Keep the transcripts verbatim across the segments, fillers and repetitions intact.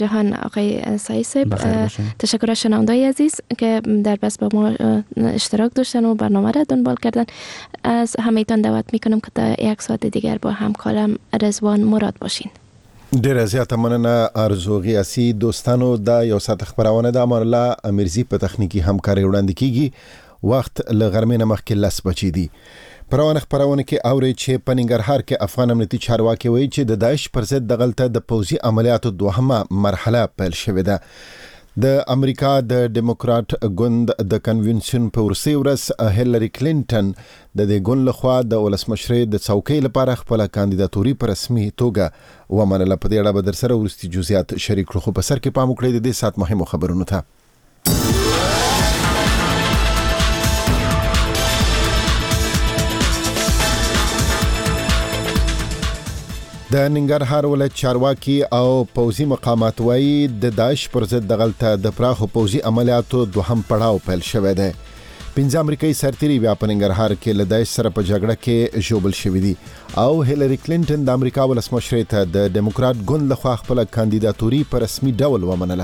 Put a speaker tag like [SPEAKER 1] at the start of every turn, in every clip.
[SPEAKER 1] جهان آقای سعید صاحب، تشکر از شنونده‌های عزیز که در بس با ما اشتراک داشتن و برنامه را دنبال کردن. از همه‌تان دعوت میکنم که تا یک ساعت دیگر با همکارم رضوان مراد باشین.
[SPEAKER 2] ډیره زیاته مننه ارزو غیاسی. دوستانو دا یو ساعت خبرونه د امان الله امیرزی په تخنیکی همکاري وړاندې کیږي. وخت له غرمې نه مخکې لس بجې دي. پروانه خبرونه کې اوري چې په ننګرهار کې افغان امنیتي چارواکي وایي چې د داعش پر ضد د غلطه د پوځي عملیاتو دوهمه مرحله پیل شوې ده. د امریکا د ډیموکرات ګوند د کنونشن په ورسي ورځ هیلری کلینټن د دې ګوند لخوا د ولسمشرۍ د څوکۍ لپاره خپل کاندیداتوري په رسمي توګه ومنله. په دې اړه به در سره ورستي جزئیات شریک کړو، خو په سر کې پام وکړئ د دې سات مهمو خبرونو ته. د ننګرهار ولایت چارواکي او پوځي مقامات وایي د داعش پر ضد د غلطه د پراخو پوځي عملیاتو دوهم پړاو پیل شوی دی. پنځه امریکایي سرتیري بیا په ننګرهار کې له داعش سره په جګړه کې ژوبل شوي دي او هیلری کلینټن د امریکا ولسمشرۍ ته د ډیموکرات ګوند لخوا خپل کاندیداتوري په رسمي ډول ومنله.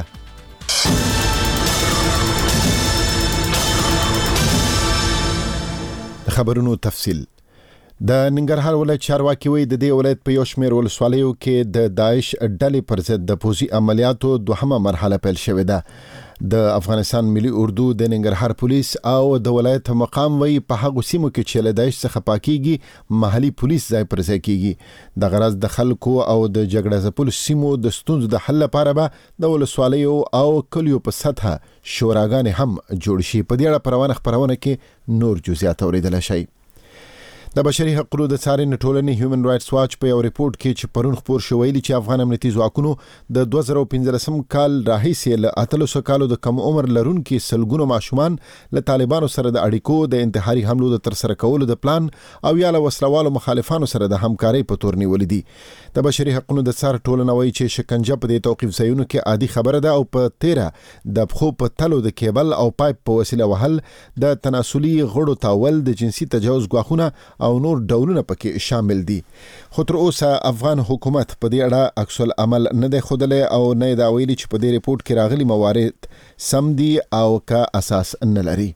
[SPEAKER 2] خبرونو تفصیل. د ننګرهار ولایت چارواکي وایي د دې ولایت په یو شمېر ولسوالیو کې د داعش ډلې پر ضد د پوځي عملیاتو دوهمه مرحله پیل شوې ده. د افغانستان ملي اردو، د ننګرهار پولیس او د ولایت مقام وایي په هغو سیمو کې چې له داعش څخه پاکیږي محلي پولیس ځای پر ځای کیږي. د غرض د خلکو او د جګړه ځپلو سیمو د ستونزو د حل لپاره به د ولسوالیو او کلیو په سطحه شوراګانې هم جوړ شي. په دې اړه پروانه خبرونه کې نور جزئیات اوریدل شي. د بشري حقوقو د څارنې ټولنې هیومن رائټس واچ په یو ریپورت کې چې پرون خپور شو ویلي چې افغان امنیتي ځواکونو د دوه زره پنځلسم کال راهیسې له اتلسو کالو د کم عمر لرونکي سلګونو ماشومان له طالبانو سره د اړیکو د انتحاري حملو د ترسره کولو د پلان او یا له وسلوالو مخالفانو سره د همکارۍ په تور نیولې دي. د بشري حقوقو د څار ټولنه وایي چې شکنجه په دې توقیف ځایونو کې عادي خبره ده او په تیره د پخو په تلو د کیبل او پایپ په وسیله وهل، د تناسلي غړو تاول، د جنسي تجاوز ګواښونه او نور ډولونه پکې شامل دي. خو تر اوسه افغان حکومت په دې اړه عکس العمل نه دی ښودلی او نه دا ویلي چې په دې ریپورت کې راغلي موارد سم دي او که اساس نه لري.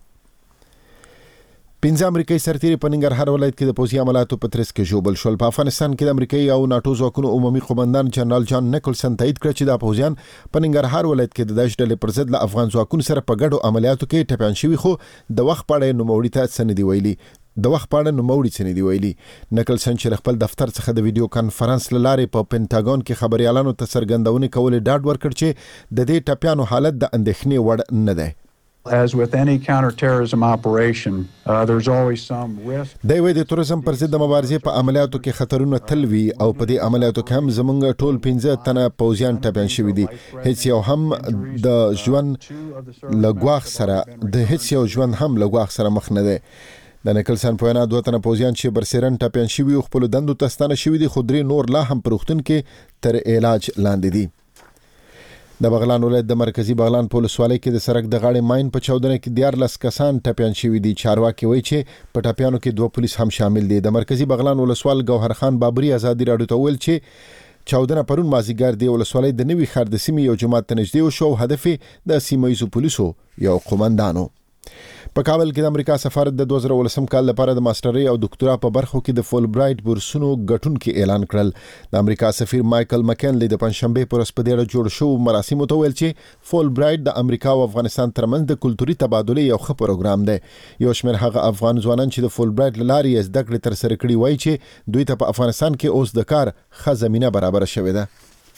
[SPEAKER 2] پنځه امریکایي سرتیري په ننګرهار ولایت کې د پوځي عملیاتو په ترڅ کې ژوبل شول. په افغانستان کې د امریکایي او ناټو ځواکونو عمومي قومندان جنرال جان نیکلسن تایید کړ چې د پوځیان په ننګرهار ولایت کې د داعش ډلې پر ضد له افغان ځواکونو سره په ګډو عملیاتو کې ټپیان شوي، خو د وخت په اړه نوموړي ته څه نه دي ویلي. د وخت په اړه نوموړي څه نه دي ویلي. نیکلسن چې خپل دفتر څخه د ویډیو کانفرنس له لارې په پینټاګون کې خبريالانو ته څرګندونې کولې ډاډ ورکړ چې د دې ټپیانو حالت د اندېښنې وړ نه دی.
[SPEAKER 3] As with any counterterrorism operation, uh, there's always some risk.
[SPEAKER 2] د وی د تروریزم پر ضد مبارزې په عملیاتو کې خطرونه تل وي او په دې عملیاتو کې هم زمونږ ټول پنځه تنه پوځیان ټپیان شوي دي. هیڅ یو هم د ژوند لګواخ سره د هیڅ یو ژوند هم لګواخ سره مخ نه دی. د نیکلسن په وینا دوه تنه پوځیان چې برسیرن ټپیان شوي او خپل دندو ته ستانه شوي دي، خو درې نور لا هم په روغتون کې تر علاج لاندې دي. د بغلان ولایت د مرکزی بغلان په ولسوالۍ کې د سړک د غاړې ماین په چاودنه کې دیارلس کسان ټپیان شوي دي. چارواکي وایي چې په ټپیانو کې دوه پولیس هم شامل دي. د مرکزی بغلان ولسوال ګوهر خان بابری ازادي راډیو ته ویل چې چاودنه پرون مازیګر دی ولسوالۍ د نوي ښار د سیمې یو جماعت ته نږدې وشو او هدف د سیمه ییزو پولیسو یو قومندانو. په کابل کې د امریکا سفارت د دوه زره ولسم کال لپاره د ماسترۍ او ډاکټرا په برخو کې د فول برایټ بورسونو ګټونکي اعلان کړل. د امریکا سفیر مایکل مکینلی د پنځشنبه پر ورځ په دې اړه جوړ شو مراسمو ته ویل چې فول برایټ د امریکا او افغانستان ترمنځ د کلتوري تبادلې یو ښه پروګرام دی. یو شمېر هغه افغان ځوانان چې د فول برایټ له لارې زده کړې ترسره کړي وایي چې دوی ته په افغانستان کې اوس د کار ښه زمینه برابره شوې ده.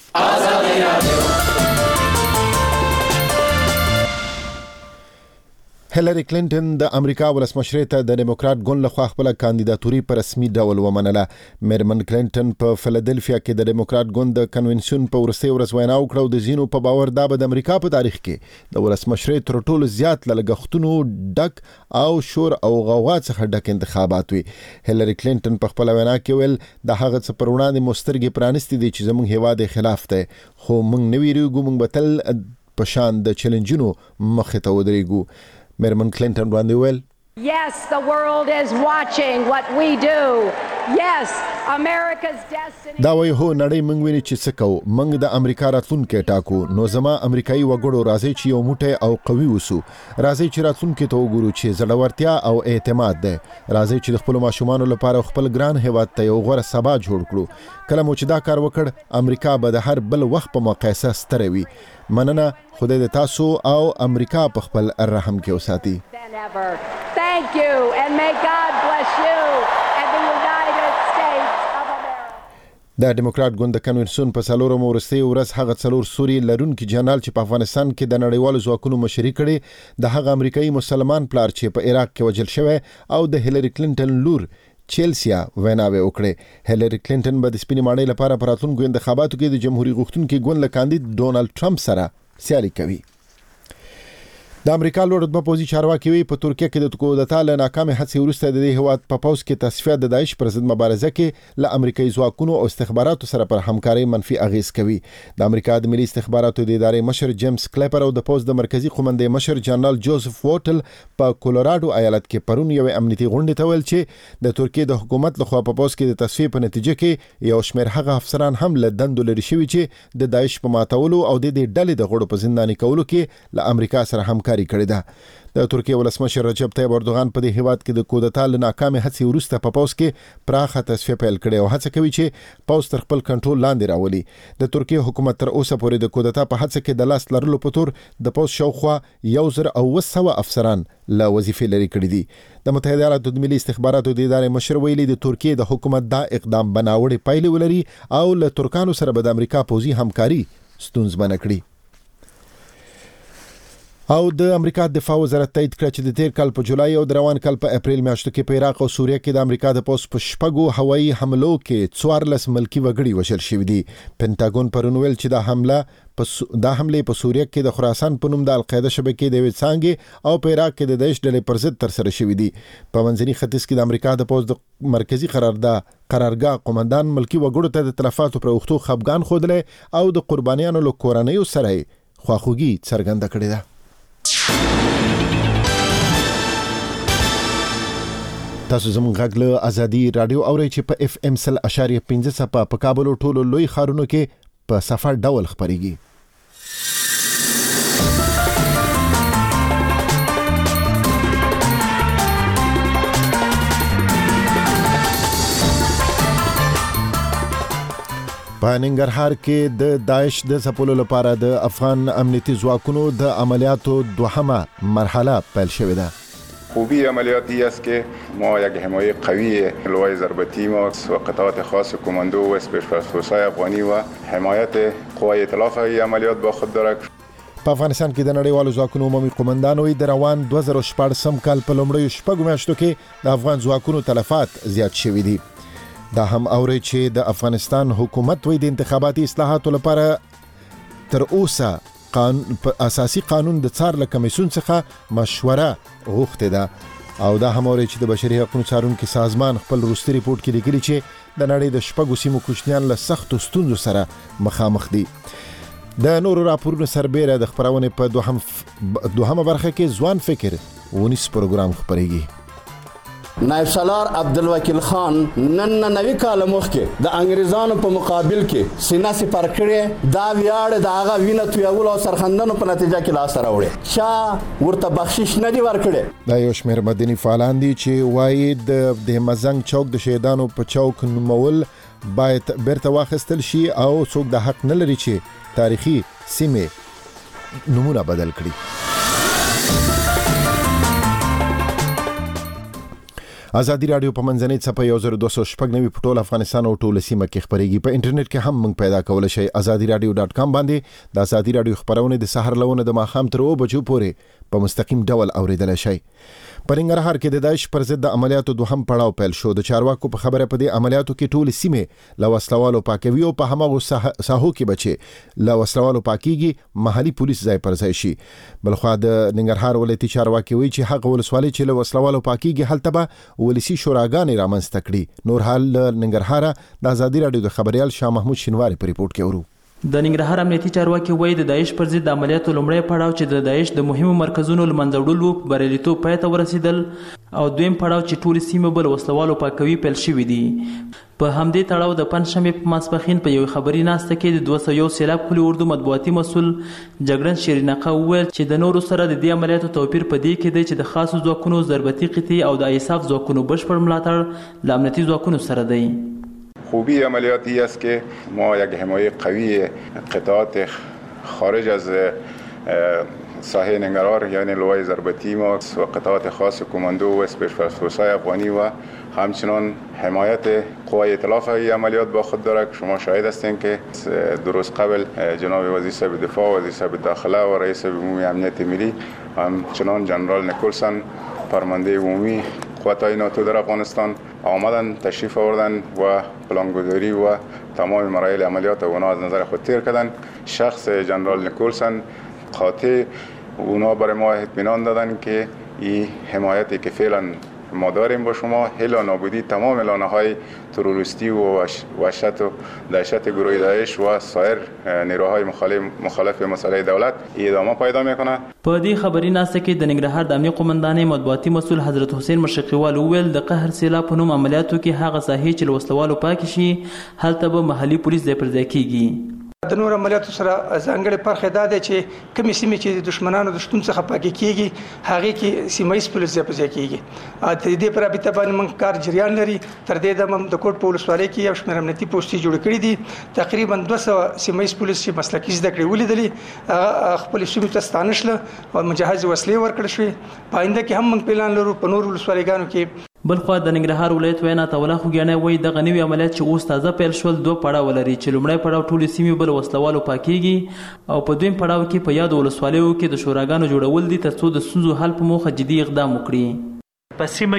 [SPEAKER 2] هیلری کلینټن د امریکا ولسمشرۍ ته د ډیموکرات ګوند لخوا خپل کاندیداتوري په رسمي ډول ومنله. میرمن کلینټن په فیلادلفیا کې د ډیموکرات ګوند د کنونشن په ورسي ورځ وینا وکړه او د ځینو په باور دا به د امریکا په تاریخ کې د ولسمشرۍ تر ټولو زیات لګښتونو ډک او شور او غوغا څخه ډک انتخابات وي. هیلری کلینټن په خپل وینا کې ویل د هغه څه پر وړاندې مسترګې پرانستې دي چې زموږ هیواد خلاف دی، خو موږ نه ویریږو، موږ به تل په شان د چیلنجونو مخې ته ودرېږو. میرمن کلینټن وړاندې ویل
[SPEAKER 4] Yes, the world is watching what we do. Yes, America's destiny.
[SPEAKER 2] دا وایي هو نړۍ موږ ویني چې څه کوو، موږ د امریکا راتلونکی ټاکو. نو زما امریکایي وګړو راځي چې یو موټی او قوي اوسو، راځي چې راتلونکي ته وګورو چې زړورتیا او اعتماد ده، راځي چې د خپل ماشومانو لپاره خپل ګران هیواد ته یو غوره سبا جوړ کړو. کله مو چې دا کار وکړ، امریکا به د هر بل وخت په مقایسه ستره وي. مننه، خدای دې تاسو او امریکا په خپل رحم کې وساتي.
[SPEAKER 4] Thank you and may God bless you and the United States of America.
[SPEAKER 2] د ډیموکرات ګوند د کنونسیون په څلورمه وروستۍ ورځ هغه څلور سوري لرونکي جنرال چې په افغانستان کې د نړیوالو ځواکونو مشري کړې، د هغه امریکایي مسلمان پلار چې په عراق کې وژل شوی او د هیلری کلینټن لور چیلسیا ویناوې وکړې. هیلری کلینټن به د سپینې ماڼۍ لپاره په راتلونکو انتخاباتو کې د جمهوریت غوښتونکي ګوند له کاندید ډونالډ ټرمپ سره سیالي کوي. د امریکا لوړ رتبه پوځي چارواکي وی په ترکیه کې د کودتا له ناکامې هڅې وروسته د دې هیواد په پوځ کې تصفیه د داعش پر ضد مبارزه کې له امریکایي ځواکونو او استخباراتو سره پر همکارۍ منفي اغیز کوي. د امریکا د ملي استخباراتو د ادارې مشر جیمز کلیپر او د پوځ د مرکزی قومندې مشر جنرال جوزف ووټل په کولوراډو ایالت کې پرون یو امنیتي غونډه ته ویل چې د ترکیه د حکومت لخوا په پوځ کې د تصفیه په نتیجه کې یو شمېر هغه افسران هم له دندو لري شوي چې د داعش په ماتولو او د دې ډلې د غړو په زنداني کولو کې له امریکا سره همکاري کړې ده. د ترکیه ولسمشر رجب طیب اردوغان په دې هیواد کې د کودتا له ناکامې هڅې وروسته په پوځ کې پراخه تصفیه پیل کړې او هڅه کوي چې پوځ تر خپل کنټرول لاندې راولي. د ترکیه حکومت تر اوسه پورې د کودتا په هڅه کې د لاس لرلو په تور د پوځ شاوخوا یو زر او اوه سوه افسران له وظیفې لرې کړي دي. د متحده ایالاتو د ملي استخباراتو د ادارې مشر ویلي د ترکیه د حکومت دا اقدام بناوړې پایلې ولري او له ترکانو سره به د امریکا پوځي همکاري ستونزمنه کړي. او د امریکا دفاع وزارت تایید کړ چې د تیر کال په جولای او د روان کال په اپریل میاشتو کې په عراق او سوریه کې د امریکا د پوځ په شپږو هوایي حملو کې څوارلس ملکی وګړي وژل شوي دي. پینټاګون پرون ویل چې دا حمله په دا حمله په سوریه کې د خراسان په نوم د القاعده شبکې د وڅانګې او په عراق کې د داعش ډلې پر ضد تر سره شوي دي. په منځني ختیځ کې د امریکا د پوځ د مرکزی قرارداد قرارګاه قومندان ملکی وګړو ته د تلفاتو پر وختو خفګان خوده او د قربانیانو له کورنیو سره خواخوږي څرګنده کړې ده. تاسو زموږ غږ له ازادي رادیو اورئ چې په اف ام سل اشاریه پنځه څپه په کابل او ټولو لوی ښارونو کې په سفر ډول خپرېږي. په ننګرهار کې د داعش د ځپلو لپاره د افغان امنیتي ځواکونو د عملیاتو دوهمه مرحله پیل شوې ده.
[SPEAKER 5] خوبی عملیاتی است که ما یک حمایه قوی لوای ضربتی ما و قطعات خاص کماندو و اسپیشال فورس‌های افغانی و حمایت قوای ائتلاف ای عملیات با خود دارد.
[SPEAKER 2] په افغانستان کې د نړیوالو ځواکونو عمومي قومندان وی د روان دوه زره شپږم کال په لومړیو شپږو میاشتو کې د افغان ځواکونو تلفات زیات شوي دي. دا هم اوري چې د افغانستان حکومت وی د انتخاباتي اصلاحاتو لپاره تر اوسه قانون په اساسي قانون د څار له کمیسیون څخه مشوره غوښتې ده. او دا هم اوري چې د بشري حقوقو څارونکو سازمان خپل وروستي ریپورت کې لیکلي چې د نړۍ د شپږو سیمو کوچنیان له سختو ستونزو سره مخامخ دي. د نورو راپورونو سربېره د خبرونې په دوهم دوهمه برخه کې ځوان فکر ونیس پروګرام خبرېږي.
[SPEAKER 6] نائب سالار عبدالوکیل خان نن نوي کال مخکې د انګریزانو په مقابل کې سینه سپر کړې، دا ویاړ د هغه وینه تویول او سرخندنو په نتیجه کې لاس راوړي. چا ورته بخشش نه دی ورکړي.
[SPEAKER 2] دا یو شمېر مدني فعالان دي چې وایي د د مزنګ چوک د شهیدانو په چوک نومول باید بیرته واخیستل شي او څوک د حق نه لري چې تاریخي سیمې نمونه بدل کړي. ازادي رادیو په منځنۍ څپه یو زر دوه سوه شپږ نوي په ټول افغانستان او ټول سیمه کې خبرېږي. په انټرنیټ کې هم موږ پیدا کولای شئ. ازادي رادیو ډاټ کام باندې د ازادي رادیو خبرونه د سحر لونه د ماښام تر اوه بجو پورې په مستقیم ډول اوریدل شئ. په ننګرهار کې د داعش پر ضد د عملیاتو دوهم پړاو پیل شو. د چارواکو په خبره په دې عملیاتو کې ټول سیمې له وسلوالو پاکوي او په هماغو ساحو کې بچي له وسلوالو پاکيږي محلي پولیس ځای پر ځای شي. بلخوا د ننګرهار ولایتي چارواکي وایي چې هغه ولسوالۍ چې له وسلوالو پاکيږي هلته به ولسی شوراګانې رامنځته کړي. نور حال ننګرهار د ازادي رادیو د خبريال شاه محمود شینواری په ریپورت کې ورو.
[SPEAKER 7] د ننګرهار امنیتي چارواکي وایي د داعش پر ضد عملیاتو لومړی پړاو چې د داعش د مهمو مرکزونو لمنځه وړلو په بریالیتوب پای ته ورسېدل او دویم پړاو چې ټولې سیمې به له وسلوالو پاکوي پیل شوي دي. په همدې تړاو د پنجشنبې په ماسپښین په یوې خبري ناسته کې د دوه سوه یو سیلاب کلي اردو مطبوعاتي مسؤل جګړن شیرینقه وویل چې د نورو سره د دې عملیاتو توپیر په دې کې دی چې د خاصو ځواکونو ضربتي قطعې او د ایساف ځواکونو بشپړ ملاتړ له امنیتي ځواکونو سره دی.
[SPEAKER 5] خوبی عملیاتی است که ما یک حمایه قوی قطعات خارج از ساحه ننگرهار یعنی لوای ضربتی ما و قطعات خاص کماندو و اسپیشال فورس‌های افغانی و همچنان حمایت قوای ائتلاف این عملیات با خود داره که شما شاهد هستین که درست قبل جناب وزیر صاحب دفاع و وزیر صاحب داخله و رئیس عمومی امنیت ملی همچنان جنرال نیکلسن فرمانده عمومی قوات‌های ناتو در افغانستان آمدن، تشریف آوردن و پلانگذاری و تمام مراحل عملیات اونا از نظر خود تیر کردن. شخص جنرال نیکلسن قاطع اونا برای ما اطمینان دادن که این حمایتی که فعلا ما داریم با شما هلا نابودی تمام لانه‌های تروریستی و وحشت و دهشت گروه داعش و سایر نیروهای مخالف مخالف مسئله دولت ادامه پیدا میکنه.
[SPEAKER 7] په دې خبري ناسته کې د ننګرهار د امنیه قومندانۍ مطبوعاتي مسؤل حضرت حسین مشرقیوال وویل د قهر سیلاب په نوم عملیاتو کې هغه ساحې چې له وسلوالو پاکې شي هلته به محلي پولیس ځای پر ځای کیږي.
[SPEAKER 8] د نور عملیاتو سره ځانګړې پرخه دا ده چې کومې سیمې چې د دشمنانو د شتون څخه پاکې کیږي هغه کې سیمه ایز پولیس ځای پر ځای کیږي. د دې پر رابطه باندې موږ کار جریان لري. تر دې د د کوټ په ولسوالۍ کې یو شمېر امنیتي پوسټې جوړ کړي دي. تقریبا دوه سوه سیمه ایز پولیس چې مسلکي زده کړې ولیدلې هغه خپل سیمې ته ستانه شله او مجهز وسلې ورکړل شوې. په آینده کې هم موږ پلان لرو په نور ولسوالیګانو کې.
[SPEAKER 7] بلخوا د ننګرهار ولایت وینا تولا خوګیانه وای دغه نوی عملیات چې اوس تازه پیل شول دوه پړاو لري چې لومړی پړاو ټولې سیمې بل وسلوالو پاکيږي او په دویم پړاو کې په یاد ولسوالیو کې د شوراګانو جوړول دي ترڅو د ستونزو حل په موخه جدي اقدام وکړي.
[SPEAKER 9] په سیمه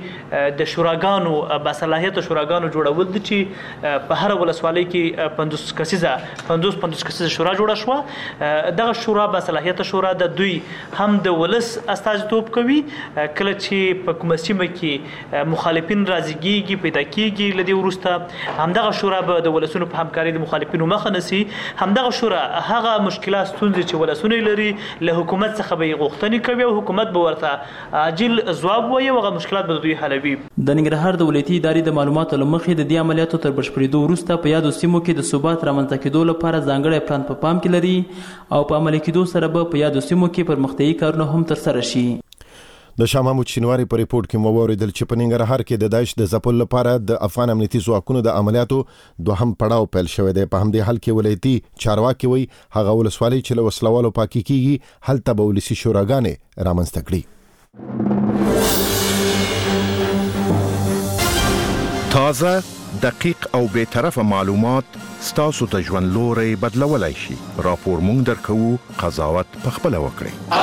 [SPEAKER 9] کې د شوراګانو باصلاحیته شوراګانو جوړول دي چې په هر ولسوالۍ کې پنځوس کسیزه پنځوس پنځوس کسیزه شورا جوړه شوه. دغه شورا باصلاحیته شورا د دوی هم د ولس استازیتوب کوي. کله چې په کومه سیمه کې مخالفین راځيږي پیدا کیږي لدی ورسته همدغه شورا به د ولسونو په همکاري د مخالفینو مخه نسی. همدغه شورا هغه مشکلات ستونزې چې ولسونه لري له حکومت څخه به غوښتنې کوي او حکومت به ورته عاجل ځواب وایي او مشکلات به دوی حلوي. د ننګرهار د ولایتي ادارې د معلوماتو له مخې د دې عملیاتو تر بشپړېدو وروسته په یادو سیمو کې د ثبات رامنځته کېدو لپاره ځانګړی پلان په پام کې لري او په عملي کېدو سره به په یادو سیمو کې پرمختیایي کارونه هم ترسره شي.
[SPEAKER 2] د شاه محمود شینواري په ریپورت کې مو اوریدل چې په ننګرهار کې د داعش د ځپلو لپاره د افغان امنیتي ځواکونو د عملیاتو دوهم پړاو پیل شوی دی. په همدې حال کې ولایتي چارواکي وایي هغه ولسوالۍ چې له وسلوالو پاکې کیږي هلته به ولسي شوراګانې رامنځته کړي.
[SPEAKER 10] تازه، دقیق او بے طرفه معلومات ستاسو ته ژوند لوري بدلولای شي. راپور مونږ درکو، قضاوت پخپله وکړئ.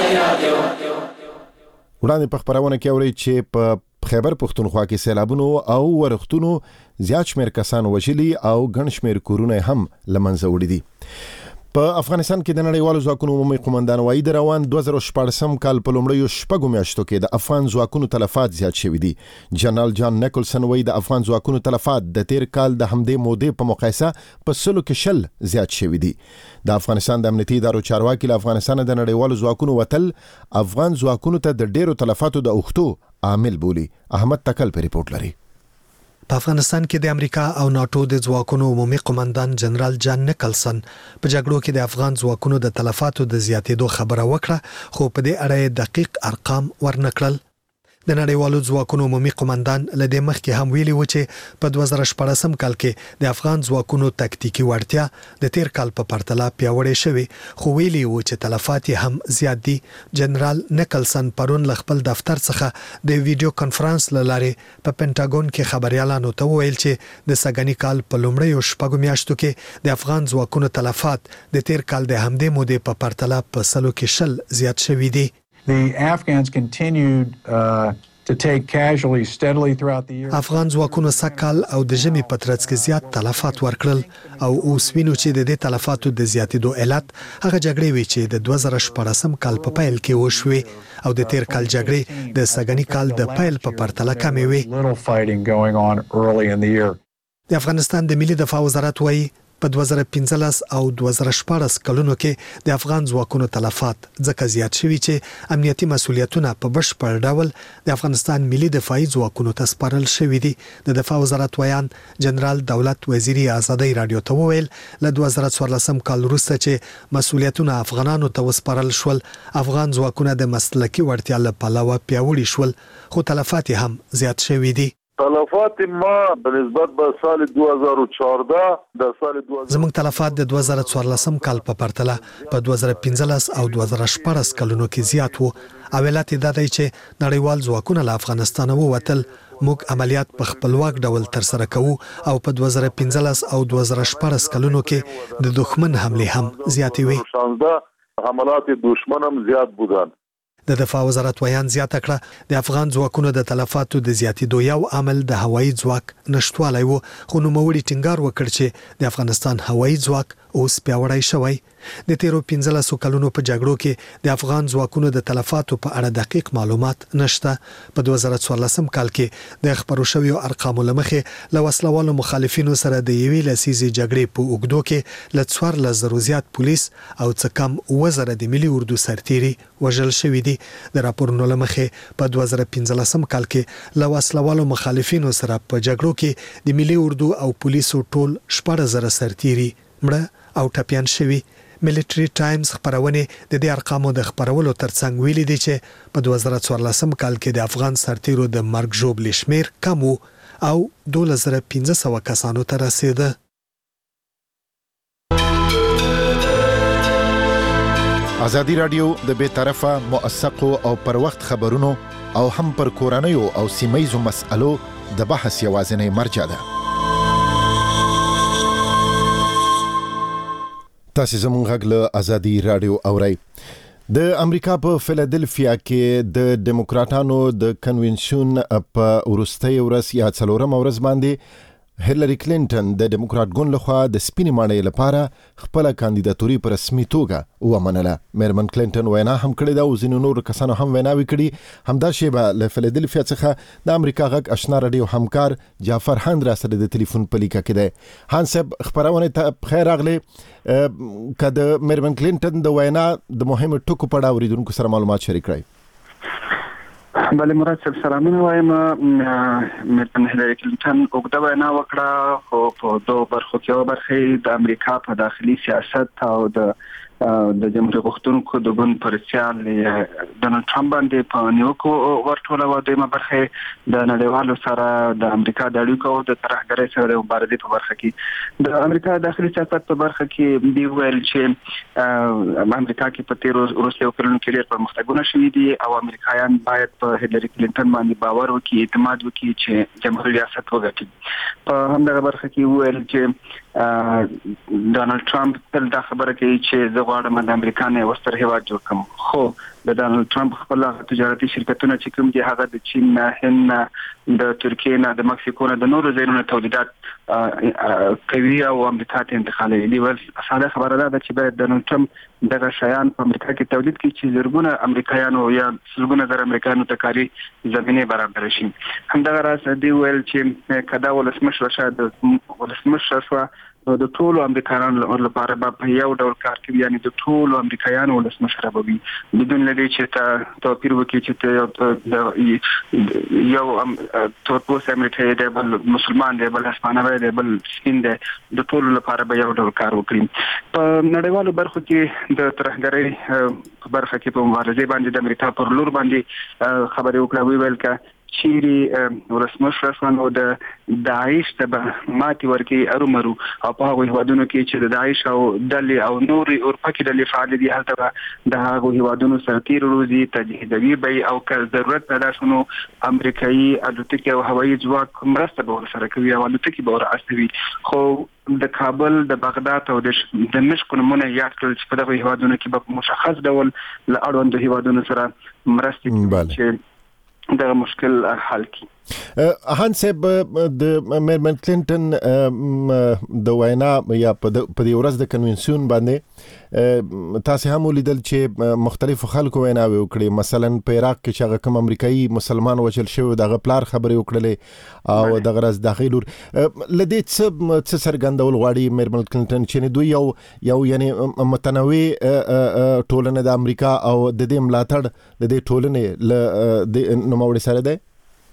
[SPEAKER 2] وړاندې په خبرونه کې اوري چې په خیبر پختونخوا کې سیلابونو او ورښتونو زیات شمېر کسان وژلي او ګڼ شمېر کورونه هم له منځه وړي دي. په افغانستان کې د نړیوالو ځواکونو عمومي قومندان وایي د روان دوه زره شپاړسم کال په لومړیو شپږو میاشتو کې د افغان ځواکونو تلفات زیات شوي دي. جنرال جان نیکلسن وایي د افغان ځواکونو تلفات د تیر کال د همدې مودې په مقایسه په سلو کې شل زیات شوي دي. د افغانستان د امنیتي ادارو چارواکي له افغانستان د نړیوالو ځواکونو وتل افغان ځواکونو ته د ډیرو تلفاتو د اوښتو عامل بولي. احمد تکل په ریپورت لري.
[SPEAKER 11] په افغانستان کې د امریکا او ناتو د ځواکونو عمومي قومندان جنرال جان نیکلسن په جګړو کې د افغان ځواکونو د تلفاتو د زیاتېدو خبره وکړه خو په دې اړه دقیق ارقام ورنکړل. د نړیوالو ځواکونو عمومي قومندان لدې مخکې هم ویلي و چې په دوه زره شپاړسم کال کې د افغان ځواکونو تکتیکي وړتیا د تیر کال په پرتله پیاوړې شوې خو ویلي و چې تلفات هم زیات دي. جنرال نیکلسن پرون ل خپل دفتر څخه د ویډیو کانفرنس له لارې په پینټاګون کې خبريالانو ته وویل چې د سګنی کال په لومړیو شپږو میاشتو کې د افغان ځواکونو تلفات د تیر کال د همدې مودې په پرتله په سلو کې شل زیات شوي دي.
[SPEAKER 3] The Afghans continued uh, to take casualties steadily throughout the year.
[SPEAKER 11] افغان ځواکونو سکهال او د ژمي په ترڅ کې زیات تلفات ورکړل او اوس وینو چې د دې تلفاتو د زیاتېدو علت هغه جګړې وي چې د دوه زره شپاړسم کال په پیل کې وشوې او د تیر کال جګړې د سګنی کال د پیل په پرتله کمې وي.
[SPEAKER 3] Little fighting going on early in the year.
[SPEAKER 11] د افغانستان د ملي دفاع وزارت وایي په دوه زره پنځلس او دوه زره شپاړس کلونو کې د افغان ځواکونو تلفات ځکه زیات شوي چې امنیتي مسؤلیتونه په بشپړ ډول د افغانستان ملي دفاعي ځواکونو ته سپارل شوي دي. د دفاع وزارت ویان جنرال دولت وزیری آزادۍ رادیو ته وویل له دوه زره څوارلسم کال وروسته چې مسؤلیتونه افغانانو ته وسپارل شول، افغان ځواکونه د مسلکي وړتیا له پلوه پیاوړي شول، خو تلفات هم زیات شوي دي.
[SPEAKER 12] تلفات ما به نسبت به سال دوه هزار و چهارده د سال
[SPEAKER 11] زموږ تلفات د دوه زره څوارلسم کال په پرتله په دوه زره پنځلس او دوه زره شپاړس کلونو کې زیات وو. او علت دا دی چې نړیوال ځواکونه له افغانستان ووتل. موږ عملیات په خپلواک ډول ترسره کوو او په دوه زره پنځلس او دوه زره شپاړس کلونو کې د دښمن حمله هم زیاتې وي.
[SPEAKER 12] حملات دشمن هم زیات بودن.
[SPEAKER 11] د دفاع وزارت ویان زیاته کړه د افغان ځواکونو د تلفاتو د زیاتېدو یو عامل د هوایي ځواک نشټوالی وو، خو نوموړي ټینګار وکړ چې د افغانستان هوایي ځواک اوس پیاوړی شوی. د تیرو پنځلسو کلونو په جګړو کې د افغان ځواکونو د تلفاتو په اړه دقیق معلومات نشته. په دوه زره څوارلسم کال کې د خبرو شویو ارقامو له مخې له وسلوالو مخالفینو سره د یوې لسیزې جګړې په اوږدو کې له څوارلس زرو زیات پولیس او څه کم اووه زره د ملي اردو سرتیري وژل شوي دي. د راپورونو له مخې په دوه زره پنځلسم کال کې له وسلوالو مخالفینو سره په جګړو کې د ملي اردو او پولیسو ټول شپږ زره سرتیري مړه او ټپیان شوي. ملټری ټایمز خبرونه د دې ارقامو د خبرولو ترڅنګ ویلي دي چې په دوه زره څوارلسم کال کې د افغان سرتیرو د مرګ ژوبل شمیر کم او دوه زره پنځه سوه کسانو ته رسیده.
[SPEAKER 2] ازادي رادیو د بې طرفه موثقو او پر وخت خبرونو او هم پر کورنیو او سیمایزو مسألو د بحث یوازینی مرجع ده. تاسو زموږ غږ له ازادي رادیو اورئ. د امریکا په فیلادلفیا کې د ډیموکراټانو د کنونشن په وروستۍ ورځ یا څلورم ورځ باندې هیلری کلینټن د ډیموکراټ ګوند لخوا د سپینې ماڼۍ لپاره خپل کاندیداتوري په رسمي توګه ومنله. میرمن کلینټن وینا هم کړې ده او ځینو نورو کسانو هم ویناوې کړي. همدا شیبه له فیلادلفیا څخه د امریکا غږ آشنا رادیو همکار جعفر هند را سره د ټلیفون په لیکه کې دی. هان صاحب خبرونه ته بخیر راغلی. که د میرمن کلینټن د وینا د مهمو ټکو په اړه اوریدونکو سره معلومات شریک کړئ.
[SPEAKER 13] بله مراد صاحب سلامونه وایم. میرمن هیلری کلینټن اوږده وینا وکړه، خو په دوه برخو کې یوه برخه د امریکا په داخلي سیاست او د د جمهوریت غوښتونکو د ګوند پر سیال ډونالډ ټرمپ باندې په نیوکو ورټوله و. دویمه برخه د نړیوالو سره د امریکا د اړیکو او د ترهګرۍ سره د مبارزې په برخه کې د امریکا داخلي سیاست په برخه کې دی ویل چې امریکا کې په تیرو وروستیو کلونو کې ډېر پرمختګونه شوي دي او امریکایان باید په هیلری کلینټن باندې باور وکړي، اعتماد وکړي چې جمهوریت ریاست وګټي. په همدغه برخه کې ویل چې ډونالډ ټرمپ تل دا خبره کوي چې زه غواړم د امریکا نه یو ستر هیواد جوړ کړم، خو د ډونالډ ټرمپ خپل تجارتي شرکتونه چې کوم دي هغه د چین نه، هند نه، د ترکیې نه، د مکسیکو نه، د نورو ځایونو تولیدات کوي او امریکا ته انتقالوي. دی ول ساده خبره ده چې باید ډونالډ ټرمپ دغه شیان په امریکا کې تولید کړي چې زرګونه امریکایانو یا زرګونه زر امریکایانو ته کاري زمینه برابر شي. همدغه راز دی ویل چې کدا ولسمشر شاید ولسمشر شو د ټولو امریکایانو لپاره په یو ډول کار کوي، یعنی د ټولو امریکایانو ولسمشر به وي بدون لدی چې ته توپیر وکړي چې یو تورپوست امریکایي دی، بل مسلمان دی، بل هسپانوي دی، بل سپین دی، د ټولو لپاره به یو ډول کار وکړي. په نړیوالو برخو کې د ترهګرۍ په برخه کې په مبارزې باندې د امریکا پر لور باندې خبرې وکړه. ویل که چیرې ولسمشر شو د داعش ته ماتې ورکړي ارومرو او په هغو هیوادونو کې چې د داعش او ډلې او نورې اروپا کې ډلې فعال دي هلته به د هغو هیوادونو سرتیر روزي تجهیزوي به او که ضرورت پیدا شو نو امریکایي الوتکې او هوایي ځواک مرسته به ورسره کوي او الوتکې به ور استوي. خو د کابل، د بغداد او د دمشق نمونه یاد کړل چې په دغو هیوادونو کې به مشخص ډول له اړوندو هیوادونو سره مرستې کوي چې دغه مشکل حل کړي.
[SPEAKER 2] هان صاحب د میرمن کلینټن د وینا یا په دې ورځ د کنونسیون باندې تاسو هم ولیدل چې مختلفو خلکو ویناوي وکړي، مثلا په عراق کې چې هغه کوم امریکایي مسلمان وژل شوی دغه پلار خبرې وکړلې او د غرض داخلور لدې څه څه سرګندول غواړي میرمن کلینټن چې دوی یو یو یعنی متنوع ټولنه د امریکا او د دې ملاتړ د دې ټولنې له نوموړي سره ده؟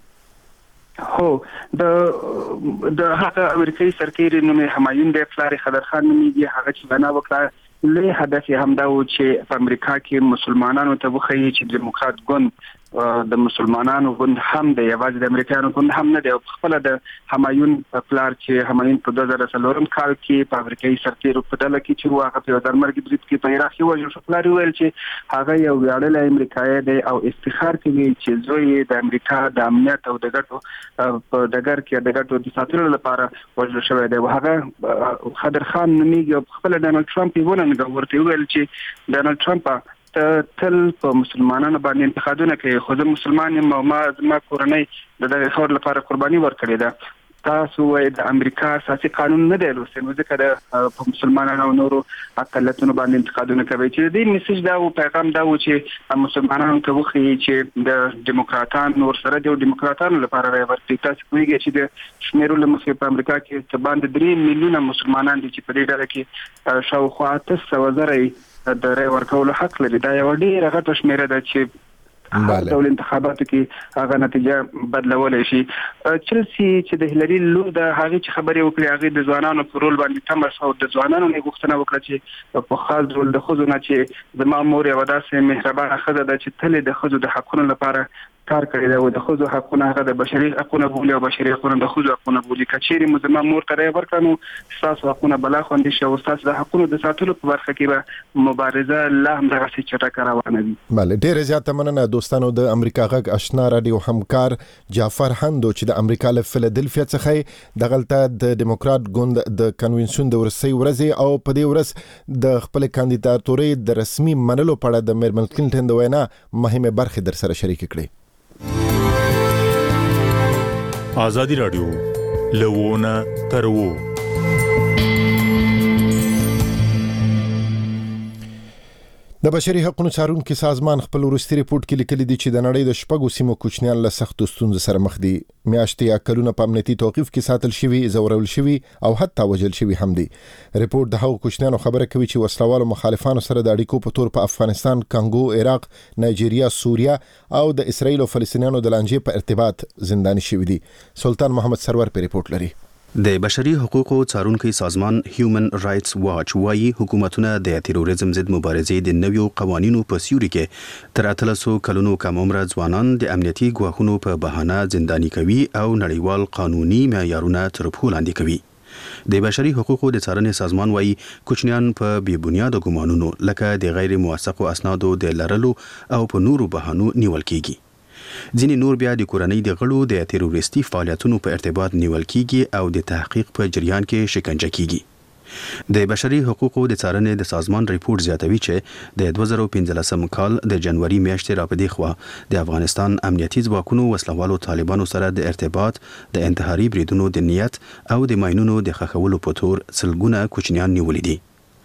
[SPEAKER 13] هو د د هغه امریکایي سرتیری نوم همایون د پلار خضر خان نومېږي. هغه چې بنا وکړه له هدف هم دا و چې په امریکا کې مسلمانانو ته وښیي چې دیموکرات ګوند د مسلمانانو ګوند هم د یوازې د امریکایانو ګوند هم نه دی. خپل د همایون پلار چې همایون په دوه زره څلورم کال کې په امریکایي سرتیرو په ډله کې چې هغه په درمرګ برید کې په عراق کې وژل شو، پلار ویل چې هغه یو ویاړلی امریکایي دی او افتخار کوي چې زوی د امریکا د امنیت او د ګټو په ډګر کې د ګټو د ساتلو لپاره وژل شوی دی. هغه خضر خان نومېږي او خپل ډانلډ ټرمپ یې ولنګ ورته ویل چې ډانلډ ټرمپ ته تل په مسلمانانو باندې انتقادونه کوي، خو زه مسلمان یم او ما زما کورنۍ د دغه خور لپاره قرباني ورکړې ده. تاسو وایي د امریکا اساسي قانون نه دی لوستلی، نو ځکه د په مسلمانانو او نورو اقلیتونو باندې انتقادونه کوي. چې د دې میسج دا و، پیغام دا و چې مسلمانانو ته وښیي چې د دیموکراتانو ورسره د دیموکراتانو لپاره رایه ورکړي. تاسو پوهېږئ چې د شمېرو له مخې په امریکا کې څه باندې درې میلیونه مسلمانان دي چې په دې ډله کې شاوخوا اته سوه زره د رای ورکولو حق لري. دا یو ډېره غټه شمېره ده چې هر ډول انتخاباتو کې هغه نتیجه بدلولی شي. چلسي چې د هیلري لور د هغې چې خبرې وکړې، هغې د ځوانانو په رول باندې تمه شوه او د ځوانانو نه یې غوښتنه وکړه چې په خاص ډول د ښځو نه چې زما مور یوه داسې مهربانه ښځه ده چې تل د ښځو د حقونو لپاره کار کړی دی او د ښځو حقونه هغه د بشري حقونه بولي او بشري حقونه د ښځو حقونه بولي. که چیرې مو زما مور ته رایه ورکړه نو ستاسو حقونه به لا خوندي شي او ستاسو د حقونو د ساتلو په برخه کې به مبارزه لا همدغسې چټکه روانه وي.
[SPEAKER 2] بله، ډېره زیاته مننه دوستانو. د امریکا غږ اشنا راډیو همکار جعفر هندو چې د امریکا له فیلادلفیا څخه دغلته د دیموکرات ګوند د کنونسیون د ورسۍ ورځې او په دې ورځ د خپل کاندیداتورۍ د رسمي منلو په اړه د میرمن کلینټن د وینا مهمه برخې در سره شریک کړې.
[SPEAKER 14] آزادی راډیو لوونه ترو
[SPEAKER 2] د بشري حقوقو څارونکو سازمان خپل وروستي ریپورت کې لیکلي دي چې د نړۍ د شپږو سیمو کوچنیان له سختو ستونزو سره مخ دي. میاشتې یا کلونه په امنیتي توقیف کې ساتل شوي، ځورول شوي او حتی وژل شوي هم دي. ریپورت د هغو کوچنیانو خبره کوي چې وسلوالو مخالفانو سره د اړیکو په تور په افغانستان، کانګو، عراق، نایجیریا، سوریه او د اسرایل او فلسطینیانو د لانجې په ارتباط زنداني شوي دي. سلطان محمد سرور په ریپورت لري.
[SPEAKER 15] د بشري حقوقو څارونکي سازمان هیومن رائټس واچ وايي حکومتونه د تروریزم ضد مبارزې د نویو قوانینو په سیوري کې تر اتلسو کلونو کم عمره ځوانان د امنیتي ګواښونو په بهانه زنداني کوي او نړیوال قانوني معیارونه تر پښو لاندې کوي. د بشري حقوقو د څارنې سازمان وايي کوچنیان په بې بنیاده ګمانونو لکه د غیر موثقو اسنادو د لرلو او په نورو بهانو نیول کیږي. ځینې نور بیا د کورنۍ د غړو د تروریستي فعالیتونو په ارتباط نیول کیږي او د تحقیق په جریان کې شکنجه کیږي. د بشري حقوقو د څارنې د سازمان ریپورت زیاتوي چې د دوه زره پنځلسم کال د جنوري میاشتې راپدې خوا د افغانستان امنیتي ځواکونو وسلوالو طالبانو سره د ارتباط د انتحاري بریدونو د نیت او د ماینونو د ښخولو په تور سلګونه کوچنیان نیولي دي.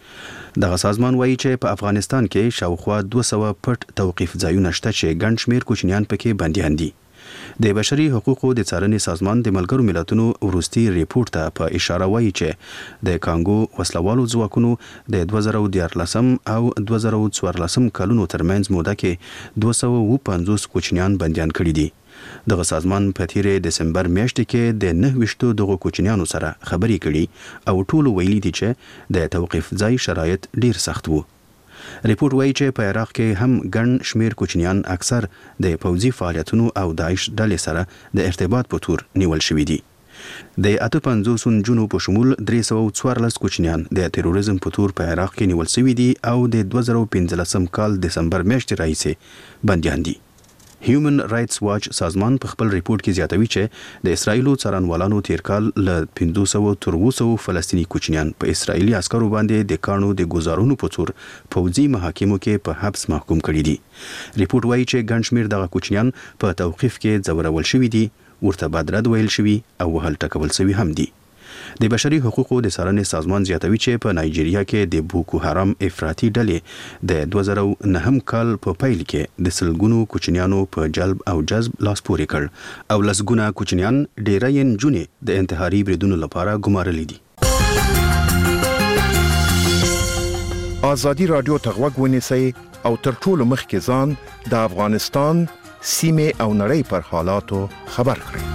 [SPEAKER 15] دغه سازمان وایي چې په افغانستان کې شاوخوا دوه سوه پټ توقیف ځایونه شته چې ګڼ شمېر کوچنیان پکې بندیان دي. د بشري حقوقو د څارنې سازمان د ملګرو ملتونو وروستي ریپورت ته په اشاره وایي چې د کانګو وسلوالو ځواکونو د دوه زره دیارلسم او دوه زره څوارلسم کلونو ترمنځ موده کې دوه سوه اووه پنځوس کوچنیان بندیان کړي دي. دغه سازمان په تیرې دسمبر میاشتې کې د نهه ویشتو دغو کوچنیانو سره خبرې کړي او ټولو ویلي دي چې د توقیف ځای شرایط ډیر سخت وو. ریپورت وایي چې په عراق کې هم ګڼ شمېر کوچنیان اکثر د پوځي فعالیتونو او داعش ډلې سره د ارتباط په تور نیول شوي دي. د اته پنځوس نجونو په شمول درې سوه څوارلس کوچنیان د تروریزم په تور په عراق کې نیول شوي دي او د دوه زره پنځلسم کال دسمبر میاشتې راهیسې بندیان دي. هیومن رائټس واچ سازمان په خپل ریپورت کې زیاتوي چې د اسرایلو څارنوالانو تیر کال له پنځه سوه تر اووه سوه فلسطیني کوچنیان په اسرایلي عسکرو باندې د کاڼو د ګزارونو په تور پوځي محاکمو کې په حبس محکوم کړي دي. ریپورت وایي چې ګڼ شمېر دغه کوچنیان په توقیف کې ځورول شوي دي، ورته باید رد ویل شوي او وهل ټکول شوي هم دي. د بشري حقوقو د څارنې سازمان زیاتوي چې په نایجیریا کې د بوکو حرام افراطي ډلې د دوه زره نهم کال په پیل کې د سلګونو کوچنیانو په جلب او جذب لاس پورې کړ او لسګونه کوچنیان ډیری یې نجونې د انتحاري بریدونو لپاره ګمارلي دي.
[SPEAKER 10] ازادي رادیو ته غوږ ونیسئ او تر ټولو مخکې ځان د افغانستان سیمې او نړۍ پر حالاتو خبر کړئ.